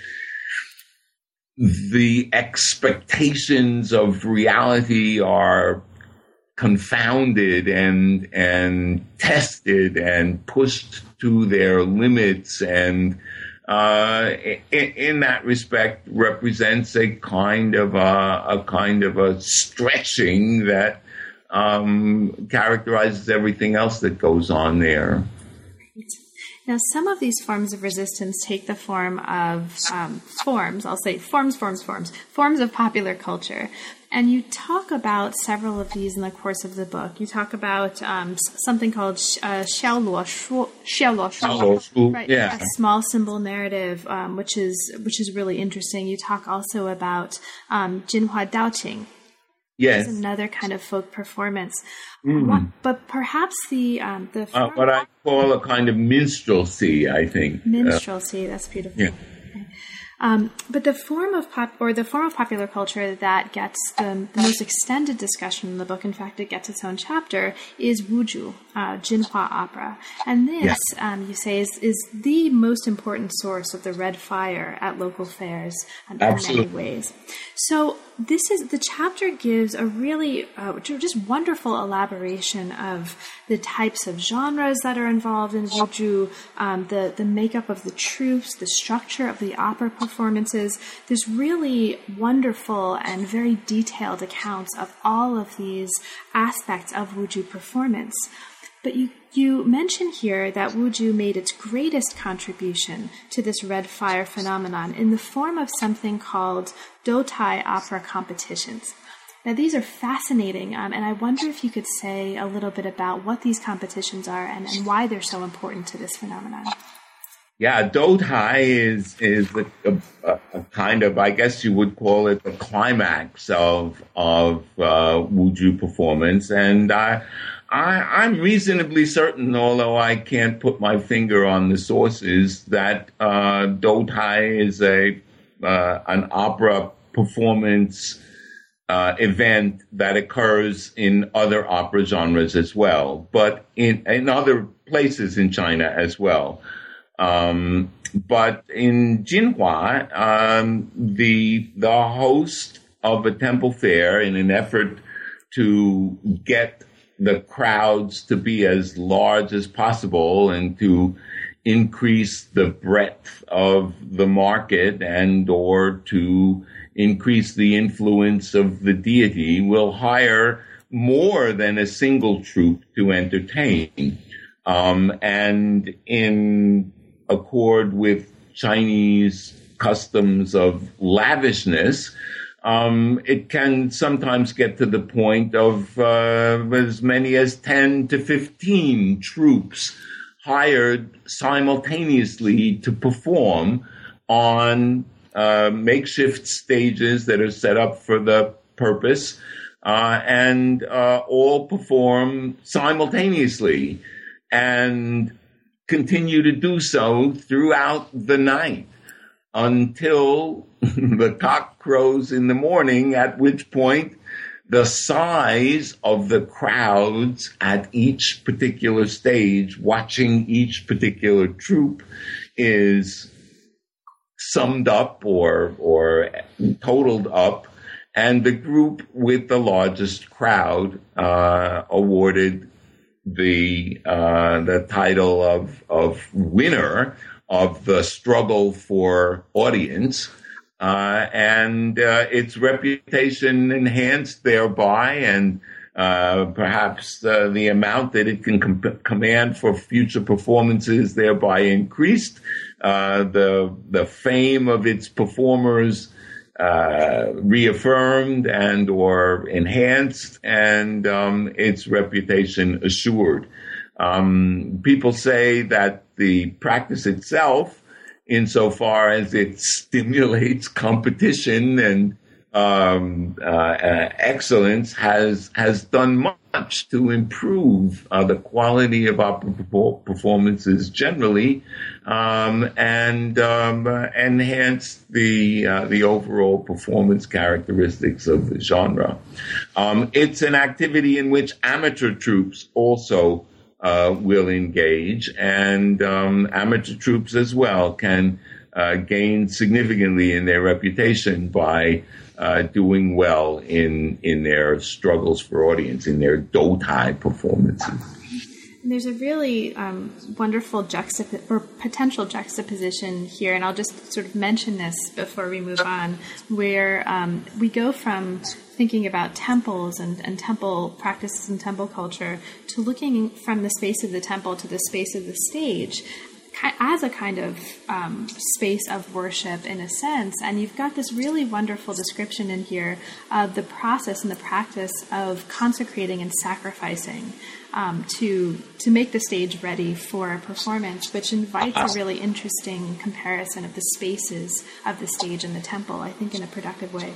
the expectations of reality are confounded and and tested and pushed to their limits, and uh, in, in that respect represents a kind of a, a kind of a stretching that um, characterizes everything else that goes on there. Now, some of these forms of resistance take the form of um, forms, I'll say forms, forms, forms, forms of popular culture. And you talk about several of these in the course of the book. You talk about um, something called uh, xiaoluo shu, right? Yeah. A small symbol narrative, um, which is which is really interesting. You talk also about um, Jinhua Daoqing. Yes. It's another kind of folk performance. Mm. What, but perhaps the... Um, the uh, what I call a kind of minstrelsy, I think. Minstrelsy, uh, that's beautiful. Yeah. Okay. Um, but the form of pop, or the form of popular culture that gets the, the most extended discussion in the book, in fact, it gets its own chapter, is Wuju, uh, Jinhua opera. And this, yes. um, you say, is, is the most important source of the red fire at local fairs um, in many ways. So this is the chapter gives a really uh, just wonderful elaboration of the types of genres that are involved in Wuju, um, the the makeup of the troupes, the structure of the opera performances. There's really wonderful and very detailed accounts of all of these aspects of Wuju performance. But you, you mention here that Wuju made its greatest contribution to this red fire phenomenon in the form of something called Doutai opera competitions. Now, these are fascinating, um, and I wonder if you could say a little bit about what these competitions are and, and why they're so important to this phenomenon. Yeah, Doutai is is a, a, a kind of, I guess you would call it, the climax of of uh, Wuju performance, and I. I, I'm reasonably certain, although I can't put my finger on the sources, that uh, Doutai is a uh, an opera performance uh, event that occurs in other opera genres as well, but in, in other places in China as well. Um, but in Jinhua, um, the the host of a temple fair, in an effort to get the crowds to be as large as possible and to increase the breadth of the market and or to increase the influence of the deity, will hire more than a single troupe to entertain. Um, and in accord with Chinese customs of lavishness, Um, it can sometimes get to the point of uh, as many as ten to fifteen troops hired simultaneously to perform on uh, makeshift stages that are set up for the purpose, uh, and uh, all perform simultaneously and continue to do so throughout the night until the cock crows in the morning, at which point the size of the crowds at each particular stage watching each particular troupe is summed up or or totaled up, and the group with the largest crowd uh, awarded the uh, the title of of winner of the struggle for audience, uh, and uh, its reputation enhanced thereby, and uh, perhaps uh, the amount that it can com- command for future performances thereby increased. Uh, the the fame of its performers uh, reaffirmed and or enhanced, and um, its reputation assured. Um, people say that the practice itself, insofar as it stimulates competition and um, uh, uh, excellence, has has done much to improve uh, the quality of opera performances generally, um, and um, uh, enhance the uh, the overall performance characteristics of the genre. Um, it's an activity in which amateur troupes also Uh, will engage, and um, amateur troupes as well can uh, gain significantly in their reputation by uh, doing well in in their struggles for audience, in their Doutai performances. And there's a really um, wonderful juxtap- or potential juxtaposition here, and I'll just sort of mention this before we move on, where um, we go from thinking about temples and, and temple practices and temple culture to looking from the space of the temple to the space of the stage as a kind of um, space of worship in a sense. And you've got this really wonderful description in here of the process and the practice of consecrating and sacrificing um, to to make the stage ready for a performance, which invites a really interesting comparison of the spaces of the stage and the temple, I think, in a productive way.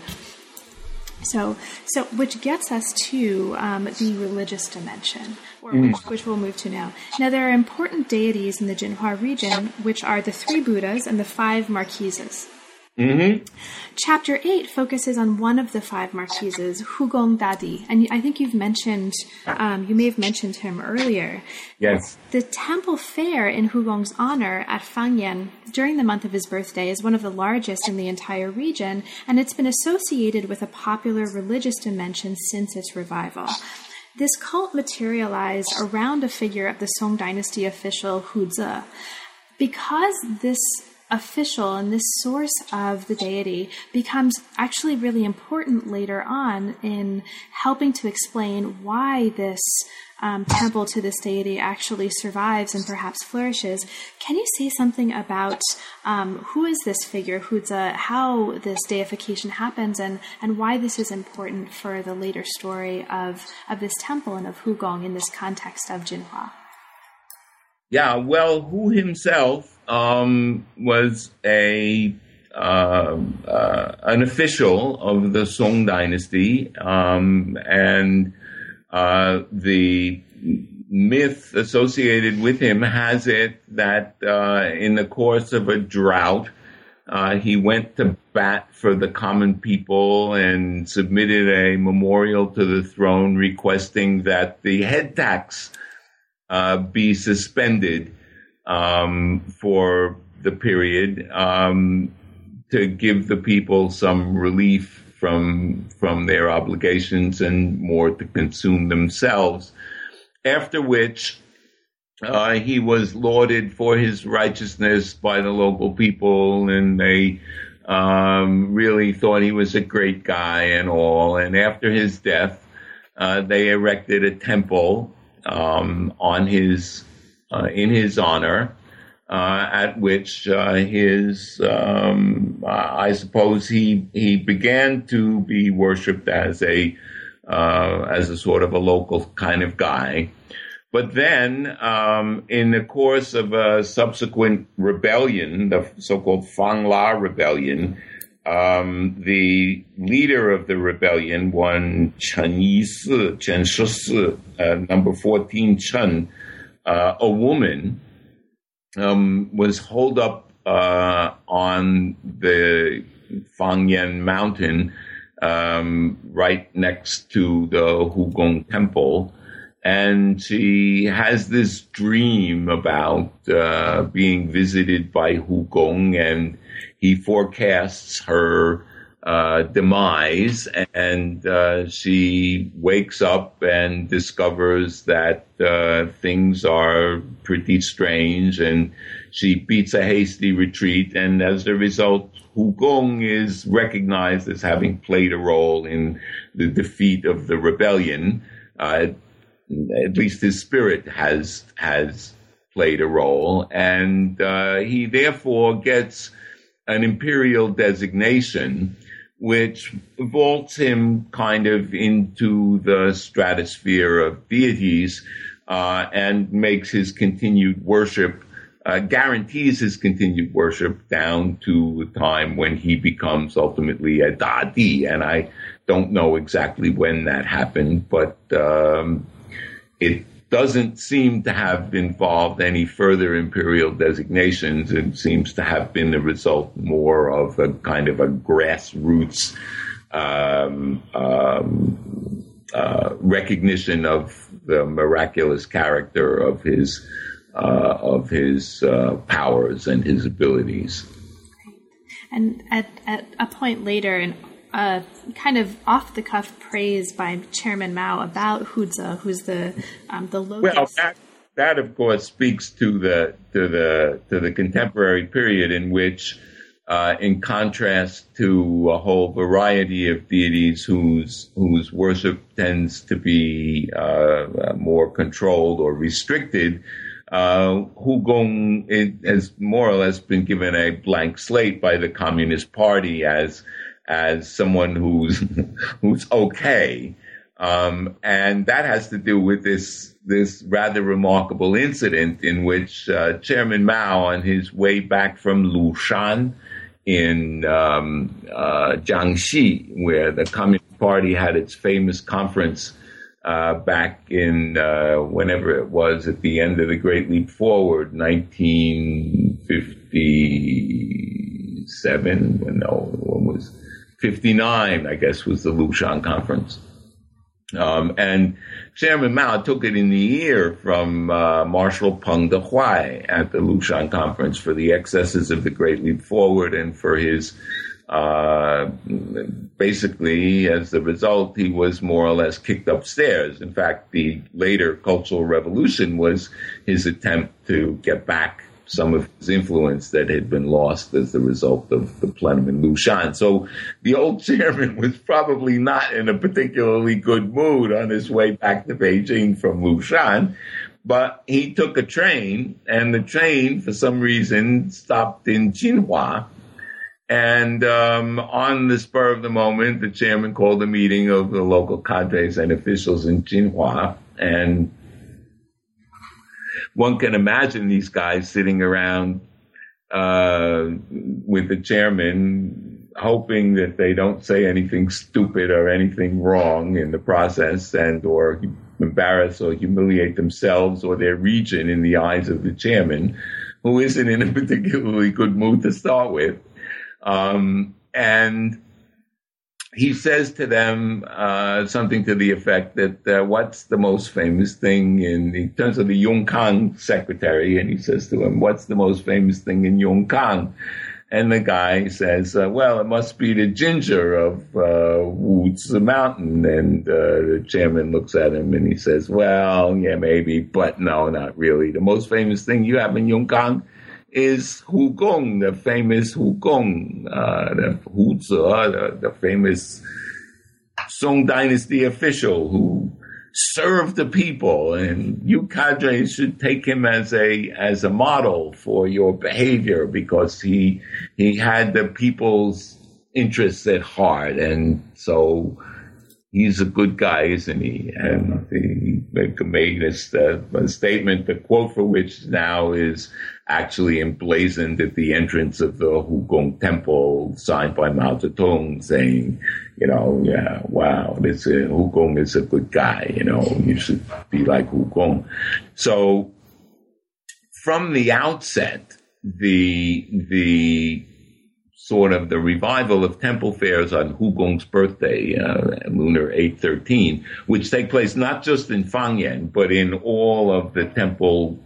So, so which gets us to um, the religious dimension, or mm. which, which we'll move to now. Now, there are important deities in the Jinhua region, which are the three Buddhas and the five Marquises. Mm-hmm. Chapter eight focuses on one of the five marquises, Hugong Dadi, and I think you've mentioned, um, you may have mentioned him earlier. Yes. The temple fair in Hugong's honor at Fangyan during the month of his birthday is one of the largest in the entire region, and it's been associated with a popular religious dimension since its revival. This cult materialized around a figure of the Song Dynasty official Hu Zi. Because this official and this source of the deity becomes actually really important later on in helping to explain why this um, temple to this deity actually survives and perhaps flourishes. Can you say something about um, who is this figure, Hu Zi, how this deification happens, and, and why this is important for the later story of, of this temple and of Hugong in this context of Jinhua? Yeah, well, Hu himself um, was a uh, uh, an official of the Song Dynasty, um, and uh, the myth associated with him has it that uh, in the course of a drought, uh, he went to bat for the common people and submitted a memorial to the throne requesting that the head tax Uh, be suspended um, for the period um, to give the people some relief from from their obligations and more to consume themselves. After which, uh, he was lauded for his righteousness by the local people, and they um, really thought he was a great guy and all. And after his death, uh, they erected a temple Um, on his, uh, in his honor, uh, at which uh, his, um, I suppose he he began to be worshipped as a uh, as a sort of a local kind of guy. But then, um, in the course of a subsequent rebellion, the so-called Fangla Rebellion, Um, the leader of the rebellion, one Chen Yisi, Chen Shisi, uh, number fourteen Chen, uh, a woman, um, was holed up uh, on the Fangyan Mountain, um, right next to the Hugong Temple. And she has this dream about uh, being visited by Hugong, and he forecasts her uh, demise, and uh, she wakes up and discovers that uh, things are pretty strange, and she beats a hasty retreat, and as a result, Hugong is recognized as having played a role in the defeat of the rebellion. Uh, at least his spirit has has played a role, and uh, he therefore gets an imperial designation, which vaults him kind of into the stratosphere of deities uh, and makes his continued worship, uh, guarantees his continued worship down to the time when he becomes ultimately a Dadi. And I don't know exactly when that happened, but um, it doesn't seem to have involved any further imperial designations. It seems to have been the result more of a kind of a grassroots um, um, uh, recognition of the miraculous character of his uh, of his uh, powers and his abilities. And at, at a point later, in uh, kind of off-the-cuff praise by Chairman Mao about Hu Zi, who's the um, the locus. Well, that, that of course speaks to the to the to the contemporary period in which, uh, in contrast to a whole variety of deities whose whose worship tends to be uh, more controlled or restricted, uh, Hugong it has more or less been given a blank slate by the Communist Party as as someone who's who's okay, um, and that has to do with this this rather remarkable incident in which uh, Chairman Mao, on his way back from Lushan in um, uh, Jiangxi, where the Communist Party had its famous conference uh, back in uh, whenever it was at the end of the Great Leap Forward, nineteen fifty. fifty-seven, no, one was fifty-nine, I guess, was the Lushan Conference. Um, and Chairman Mao took it in the ear from uh, Marshal Peng Dehuai at the Lushan Conference for the excesses of the Great Leap Forward and for his, uh, basically, as the result, he was more or less kicked upstairs. In fact, the later Cultural Revolution was his attempt to get back some of his influence that had been lost as the result of the plenum in Lushan. So the old chairman was probably not in a particularly good mood on his way back to Beijing from Lushan, but he took a train, and the train, for some reason, stopped in Jinhua. And um, on the spur of the moment, the chairman called a meeting of the local cadres and officials in Jinhua, and one can imagine these guys sitting around uh, with the chairman, hoping that they don't say anything stupid or anything wrong in the process, and or embarrass or humiliate themselves or their region in the eyes of the chairman, who isn't in a particularly good mood to start with. Um, and he says to them uh, something to the effect that uh, what's the most famous thing in, he turns to the Yongkang secretary and he says to him, what's the most famous thing in Yongkang? And the guy says, uh, well, it must be the ginger of uh, Wuzi Mountain. And uh, the chairman looks at him and he says, well, yeah, maybe, but no, not really. The most famous thing you have in Yongkang is Hu Gong, the famous Hu Gong, uh, the Hu Zi, the, the famous Song Dynasty official who served the people, and you cadres should take him as a as a model for your behavior because he he had the people's interests at heart, and so he's a good guy, isn't he? And he made a, a statement, the quote for which now is actually emblazoned at the entrance of the Hugong Temple, signed by Mao Zedong, saying, you know, yeah, wow, this uh, Hugong is a good guy, you know, you should be like Hugong. So from the outset, the the sort of the revival of temple fairs on Hugong's birthday, uh, lunar eight thirteen, which take place not just in Fangyan, but in all of the temple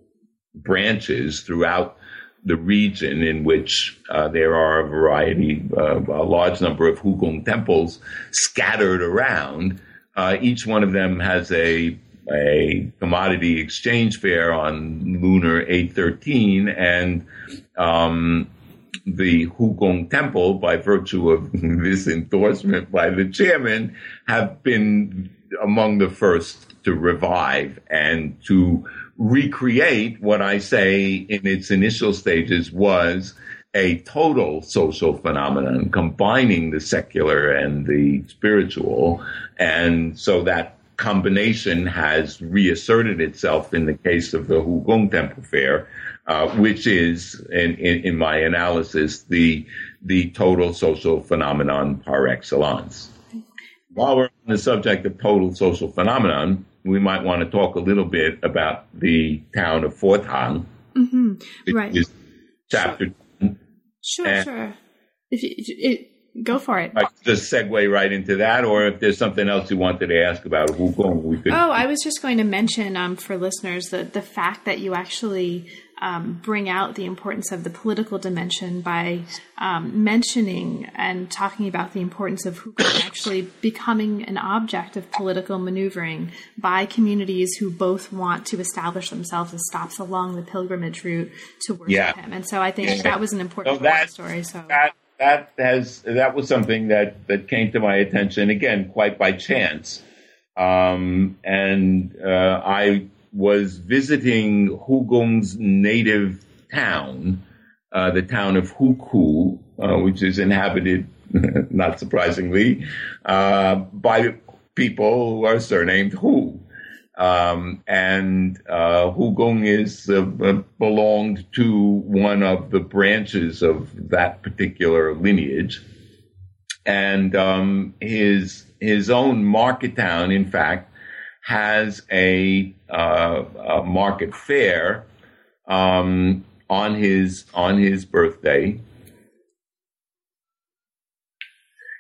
branches throughout the region in which uh, there are a variety, uh, a large number of Hugong temples scattered around. Uh, each one of them has a a commodity exchange fair on lunar eight thirteen, and um, the Hugong Temple, by virtue of this endorsement by the chairman, have been among the first to revive and to recreate what I say in its initial stages was a total social phenomenon, combining the secular and the spiritual. And so that combination has reasserted itself in the case of the Hugong Temple Fair, uh, which is, in, in, in my analysis, the the total social phenomenon par excellence. While we're on the subject of total social phenomenon, we might want to talk a little bit about the town of Fortang. Mm-hmm. Right. Is chapter. Sure, sure. sure. If you, it, go for it. I could just segue right into that, or if there's something else you wanted to ask about Hugong, we could. Oh, I was just going to mention um, for listeners that the fact that you actually um, bring out the importance of the political dimension by um, mentioning and talking about the importance of Hugong actually becoming an object of political maneuvering by communities who both want to establish themselves as stops along the pilgrimage route to worship yeah. him. And so I think yeah. that was an important so that, part of the story. So that that has that was something that, that came to my attention, again, quite by chance. Um, and uh, I was visiting Hugong's native town, uh, the town of Huku, uh, which is inhabited, not surprisingly, uh, by people who are surnamed Hu. Um, and uh, Hugong is uh, belonged to one of the branches of that particular lineage. And um, his his own market town, in fact, has a, uh, a market fair um, on his on his birthday,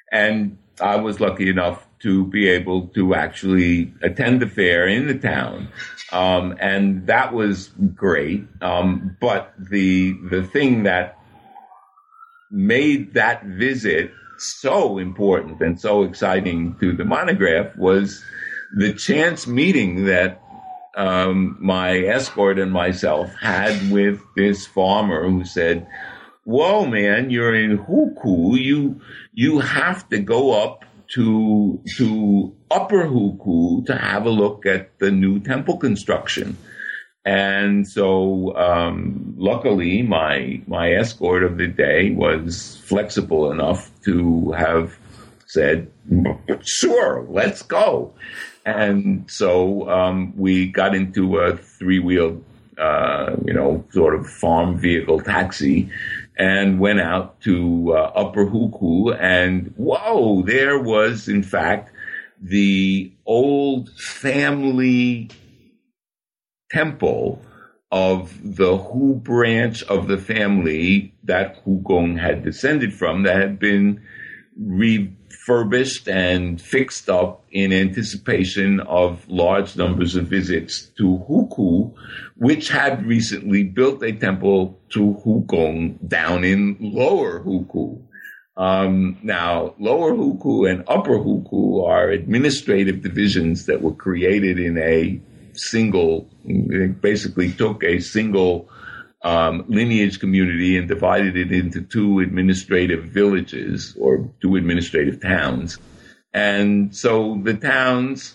And I was lucky enough to be able to actually attend the fair in the town. Um, and that was great. Um, but the the thing that made that visit so important and so exciting to the Monograph was the chance meeting that um, my escort and myself had with this farmer who said, "Whoa, man, you're in Hukou. You you have to go up to to Upper Hukou to have a look at the new temple construction." And so, um, luckily, my my escort of the day was flexible enough to have said, "Sure, let's go." And so um, we got into a three-wheeled, uh, you know, sort of farm vehicle taxi, and went out to uh, Upper Hukou, and whoa, there was, in fact, the old family temple of the Hu branch of the family that Hugong had descended from, that had been refurbished and fixed up in anticipation of large numbers of visits to Hukou, which had recently built a temple to Hugong down in Lower Hukou. Um, now, Lower Hukou and Upper Hukou are administrative divisions that were created in a single, it basically took a single um, lineage community and divided it into two administrative villages or two administrative towns. And so the towns,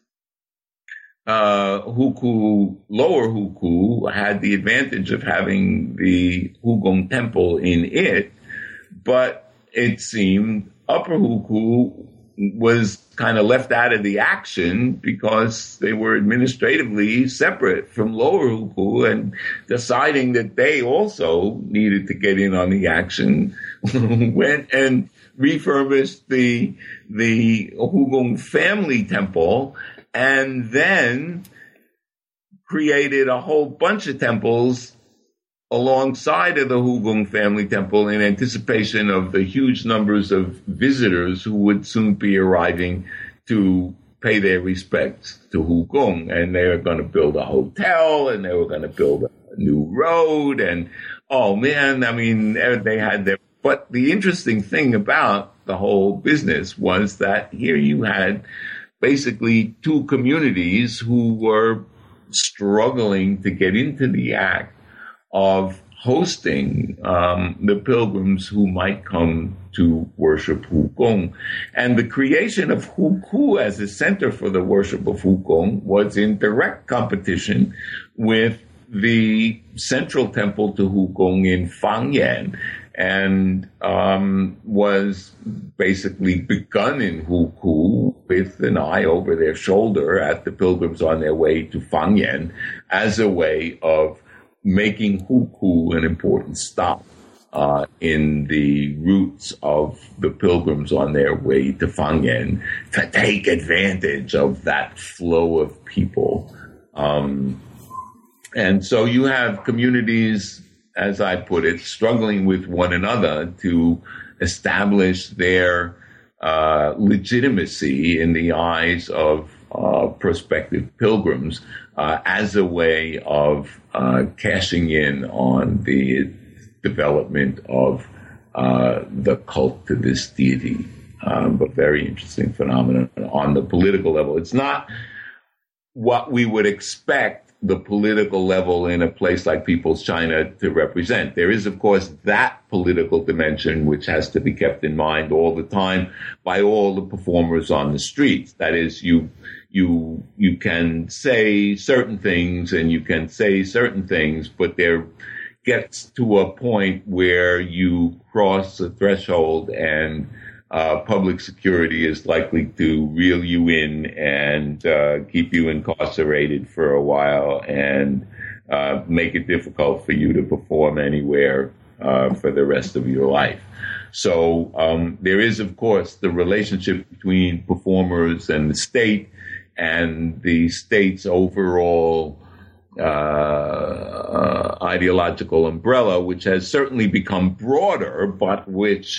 uh, Hukou, Lower Hukou, had the advantage of having the Hugong temple in it, but it seemed Upper Hukou was kind of left out of the action because they were administratively separate from Lower Hukou, and deciding that they also needed to get in on the action, went and refurbished the the Hugong family temple, and then created a whole bunch of temples alongside of the Hugong family temple in anticipation of the huge numbers of visitors who would soon be arriving to pay their respects to Hugong. And they were going to build a hotel, and they were going to build a new road. And, oh, man, I mean, they had their... But the interesting thing about the whole business was that here you had basically two communities who were struggling to get into the act of hosting um, the pilgrims who might come to worship Hugong. And the creation of Hukou as a center for the worship of Hugong was in direct competition with the central temple to Hugong in Fangyan, and um, was basically begun in Hukou with an eye over their shoulder at the pilgrims on their way to Fangyan as a way of making Hukou an important stop uh, in the routes of the pilgrims on their way to Fangyan, to take advantage of that flow of people. Um, and so you have communities, as I put it, struggling with one another to establish their uh, legitimacy in the eyes of uh, prospective pilgrims uh, as a way of uh, cashing in on the development of uh, the cult to this deity. Um, but very interesting phenomenon on the political level. It's not what we would expect the political level in a place like People's China to represent. There is, of course, that political dimension which has to be kept in mind all the time by all the performers on the streets. That is, you you you can say certain things and you can say certain things, but there gets to a point where you cross a threshold and Uh, public security is likely to reel you in and uh, keep you incarcerated for a while and uh, make it difficult for you to perform anywhere uh, for the rest of your life. So um, there is, of course, the relationship between performers and the state, and the state's overall uh, uh, ideological umbrella, which has certainly become broader, but which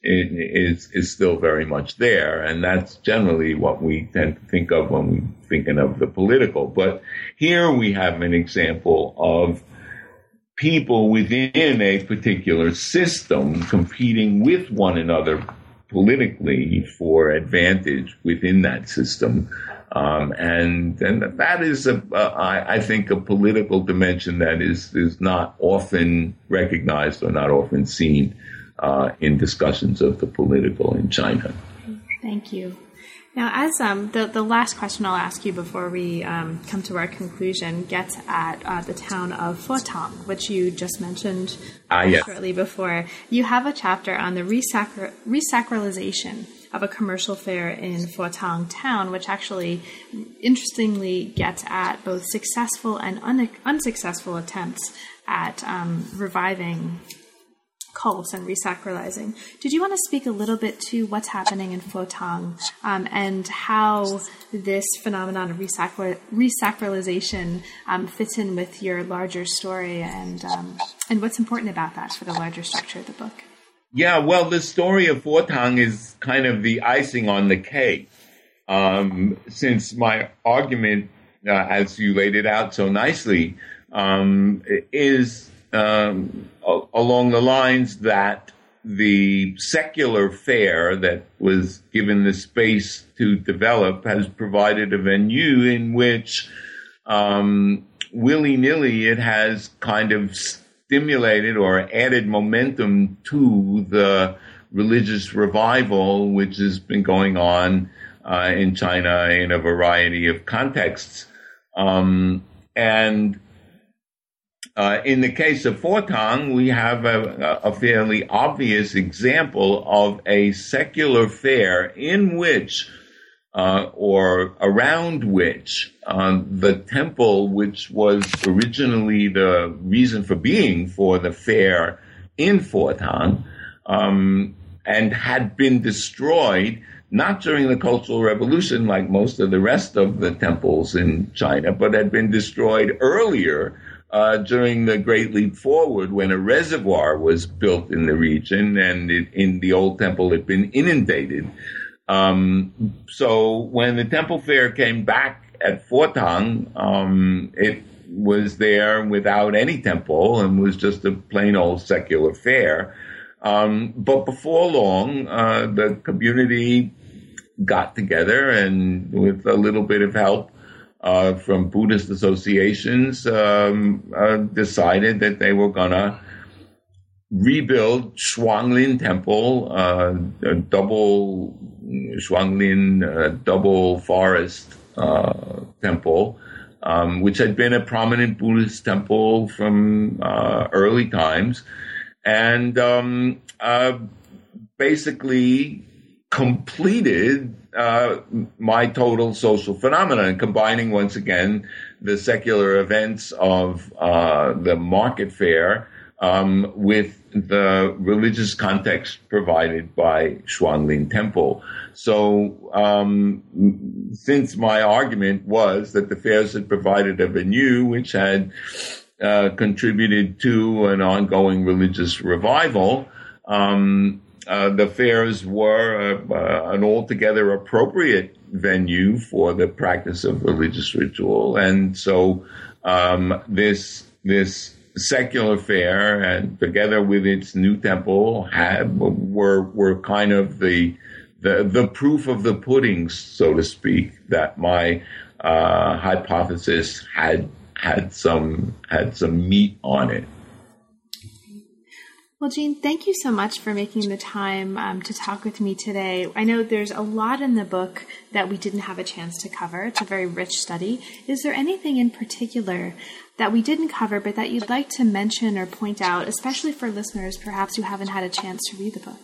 is is still very much there, and that's generally what we tend to think of when we're thinking of the political. But here we have an example of people within a particular system competing with one another politically for advantage within that system. Um, and, and that is, a, a, I, I think, a political dimension that is, is not often recognized or not often seen uh, in discussions of the political in China. Thank you. Now, as um, the, the last question I'll ask you before we um, come to our conclusion gets at uh, the town of Fotang, which you just mentioned ah, yes. shortly before. You have a chapter on the resacra- resacralization of a commercial fair in Fotang town, which actually interestingly gets at both successful and un- unsuccessful attempts at um, reviving cults and resacralizing. Did you want to speak a little bit to what's happening in Fotang um, and how this phenomenon of resacral- resacralization um, fits in with your larger story and um, and what's important about that for the larger structure of the book? Yeah, well, the story of Fotang is kind of the icing on the cake, um, since my argument, uh, as you laid it out so nicely, um, is um, along the lines that the secular fair that was given the space to develop has provided a venue in which um, willy-nilly it has kind of stimulated or added momentum to the religious revival, which has been going on uh, in China in a variety of contexts. Um, and uh, in the case of Fotang, we have a, a fairly obvious example of a secular fair in which Uh, or around which uh, the temple, which was originally the reason for being for the fair in Fotang, um, and had been destroyed, not during the Cultural Revolution like most of the rest of the temples in China, but had been destroyed earlier uh, during the Great Leap Forward when a reservoir was built in the region and it, in the old temple had been inundated. Um, so when the temple fair came back at Fotang, um, it was there without any temple and was just a plain old secular fair. Um, but before long, uh, the community got together and with a little bit of help, uh, from Buddhist associations, um, uh, decided that they were gonna rebuild Shuanglin Temple, uh, a double Shuanglin uh, double forest uh, temple, um, which had been a prominent Buddhist temple from uh, early times, and um, uh, basically completed uh, my total social phenomenon, combining once again the secular events of uh, the market fair um, with the religious context provided by Shuanglin Temple. So, um, since my argument was that the fairs had provided a venue which had uh, contributed to an ongoing religious revival, um, uh, the fairs were uh, uh, an altogether appropriate venue for the practice of religious ritual, and so um, this this. secular fair, and together with its new temple, had were were kind of the the the proof of the pudding, so to speak, that my uh, hypothesis had had some had some meat on it. Well, Gene, thank you so much for making the time um, to talk with me today. I know there's a lot in the book that we didn't have a chance to cover. It's a very rich study. Is there anything in particular that we didn't cover, but that you'd like to mention or point out, especially for listeners perhaps who haven't had a chance to read the book?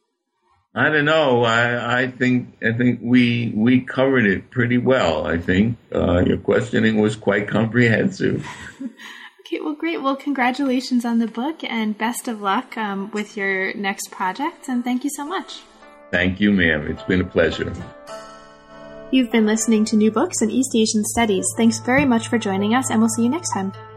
I don't know. I, I think I think we we covered it pretty well. I think uh, your questioning was quite comprehensive. Okay, well, great. Well, congratulations on the book and best of luck um, with your next project. And thank you so much. Thank you, ma'am. It's been a pleasure. You've been listening to New Books in East Asian Studies. Thanks very much for joining us, and we'll see you next time.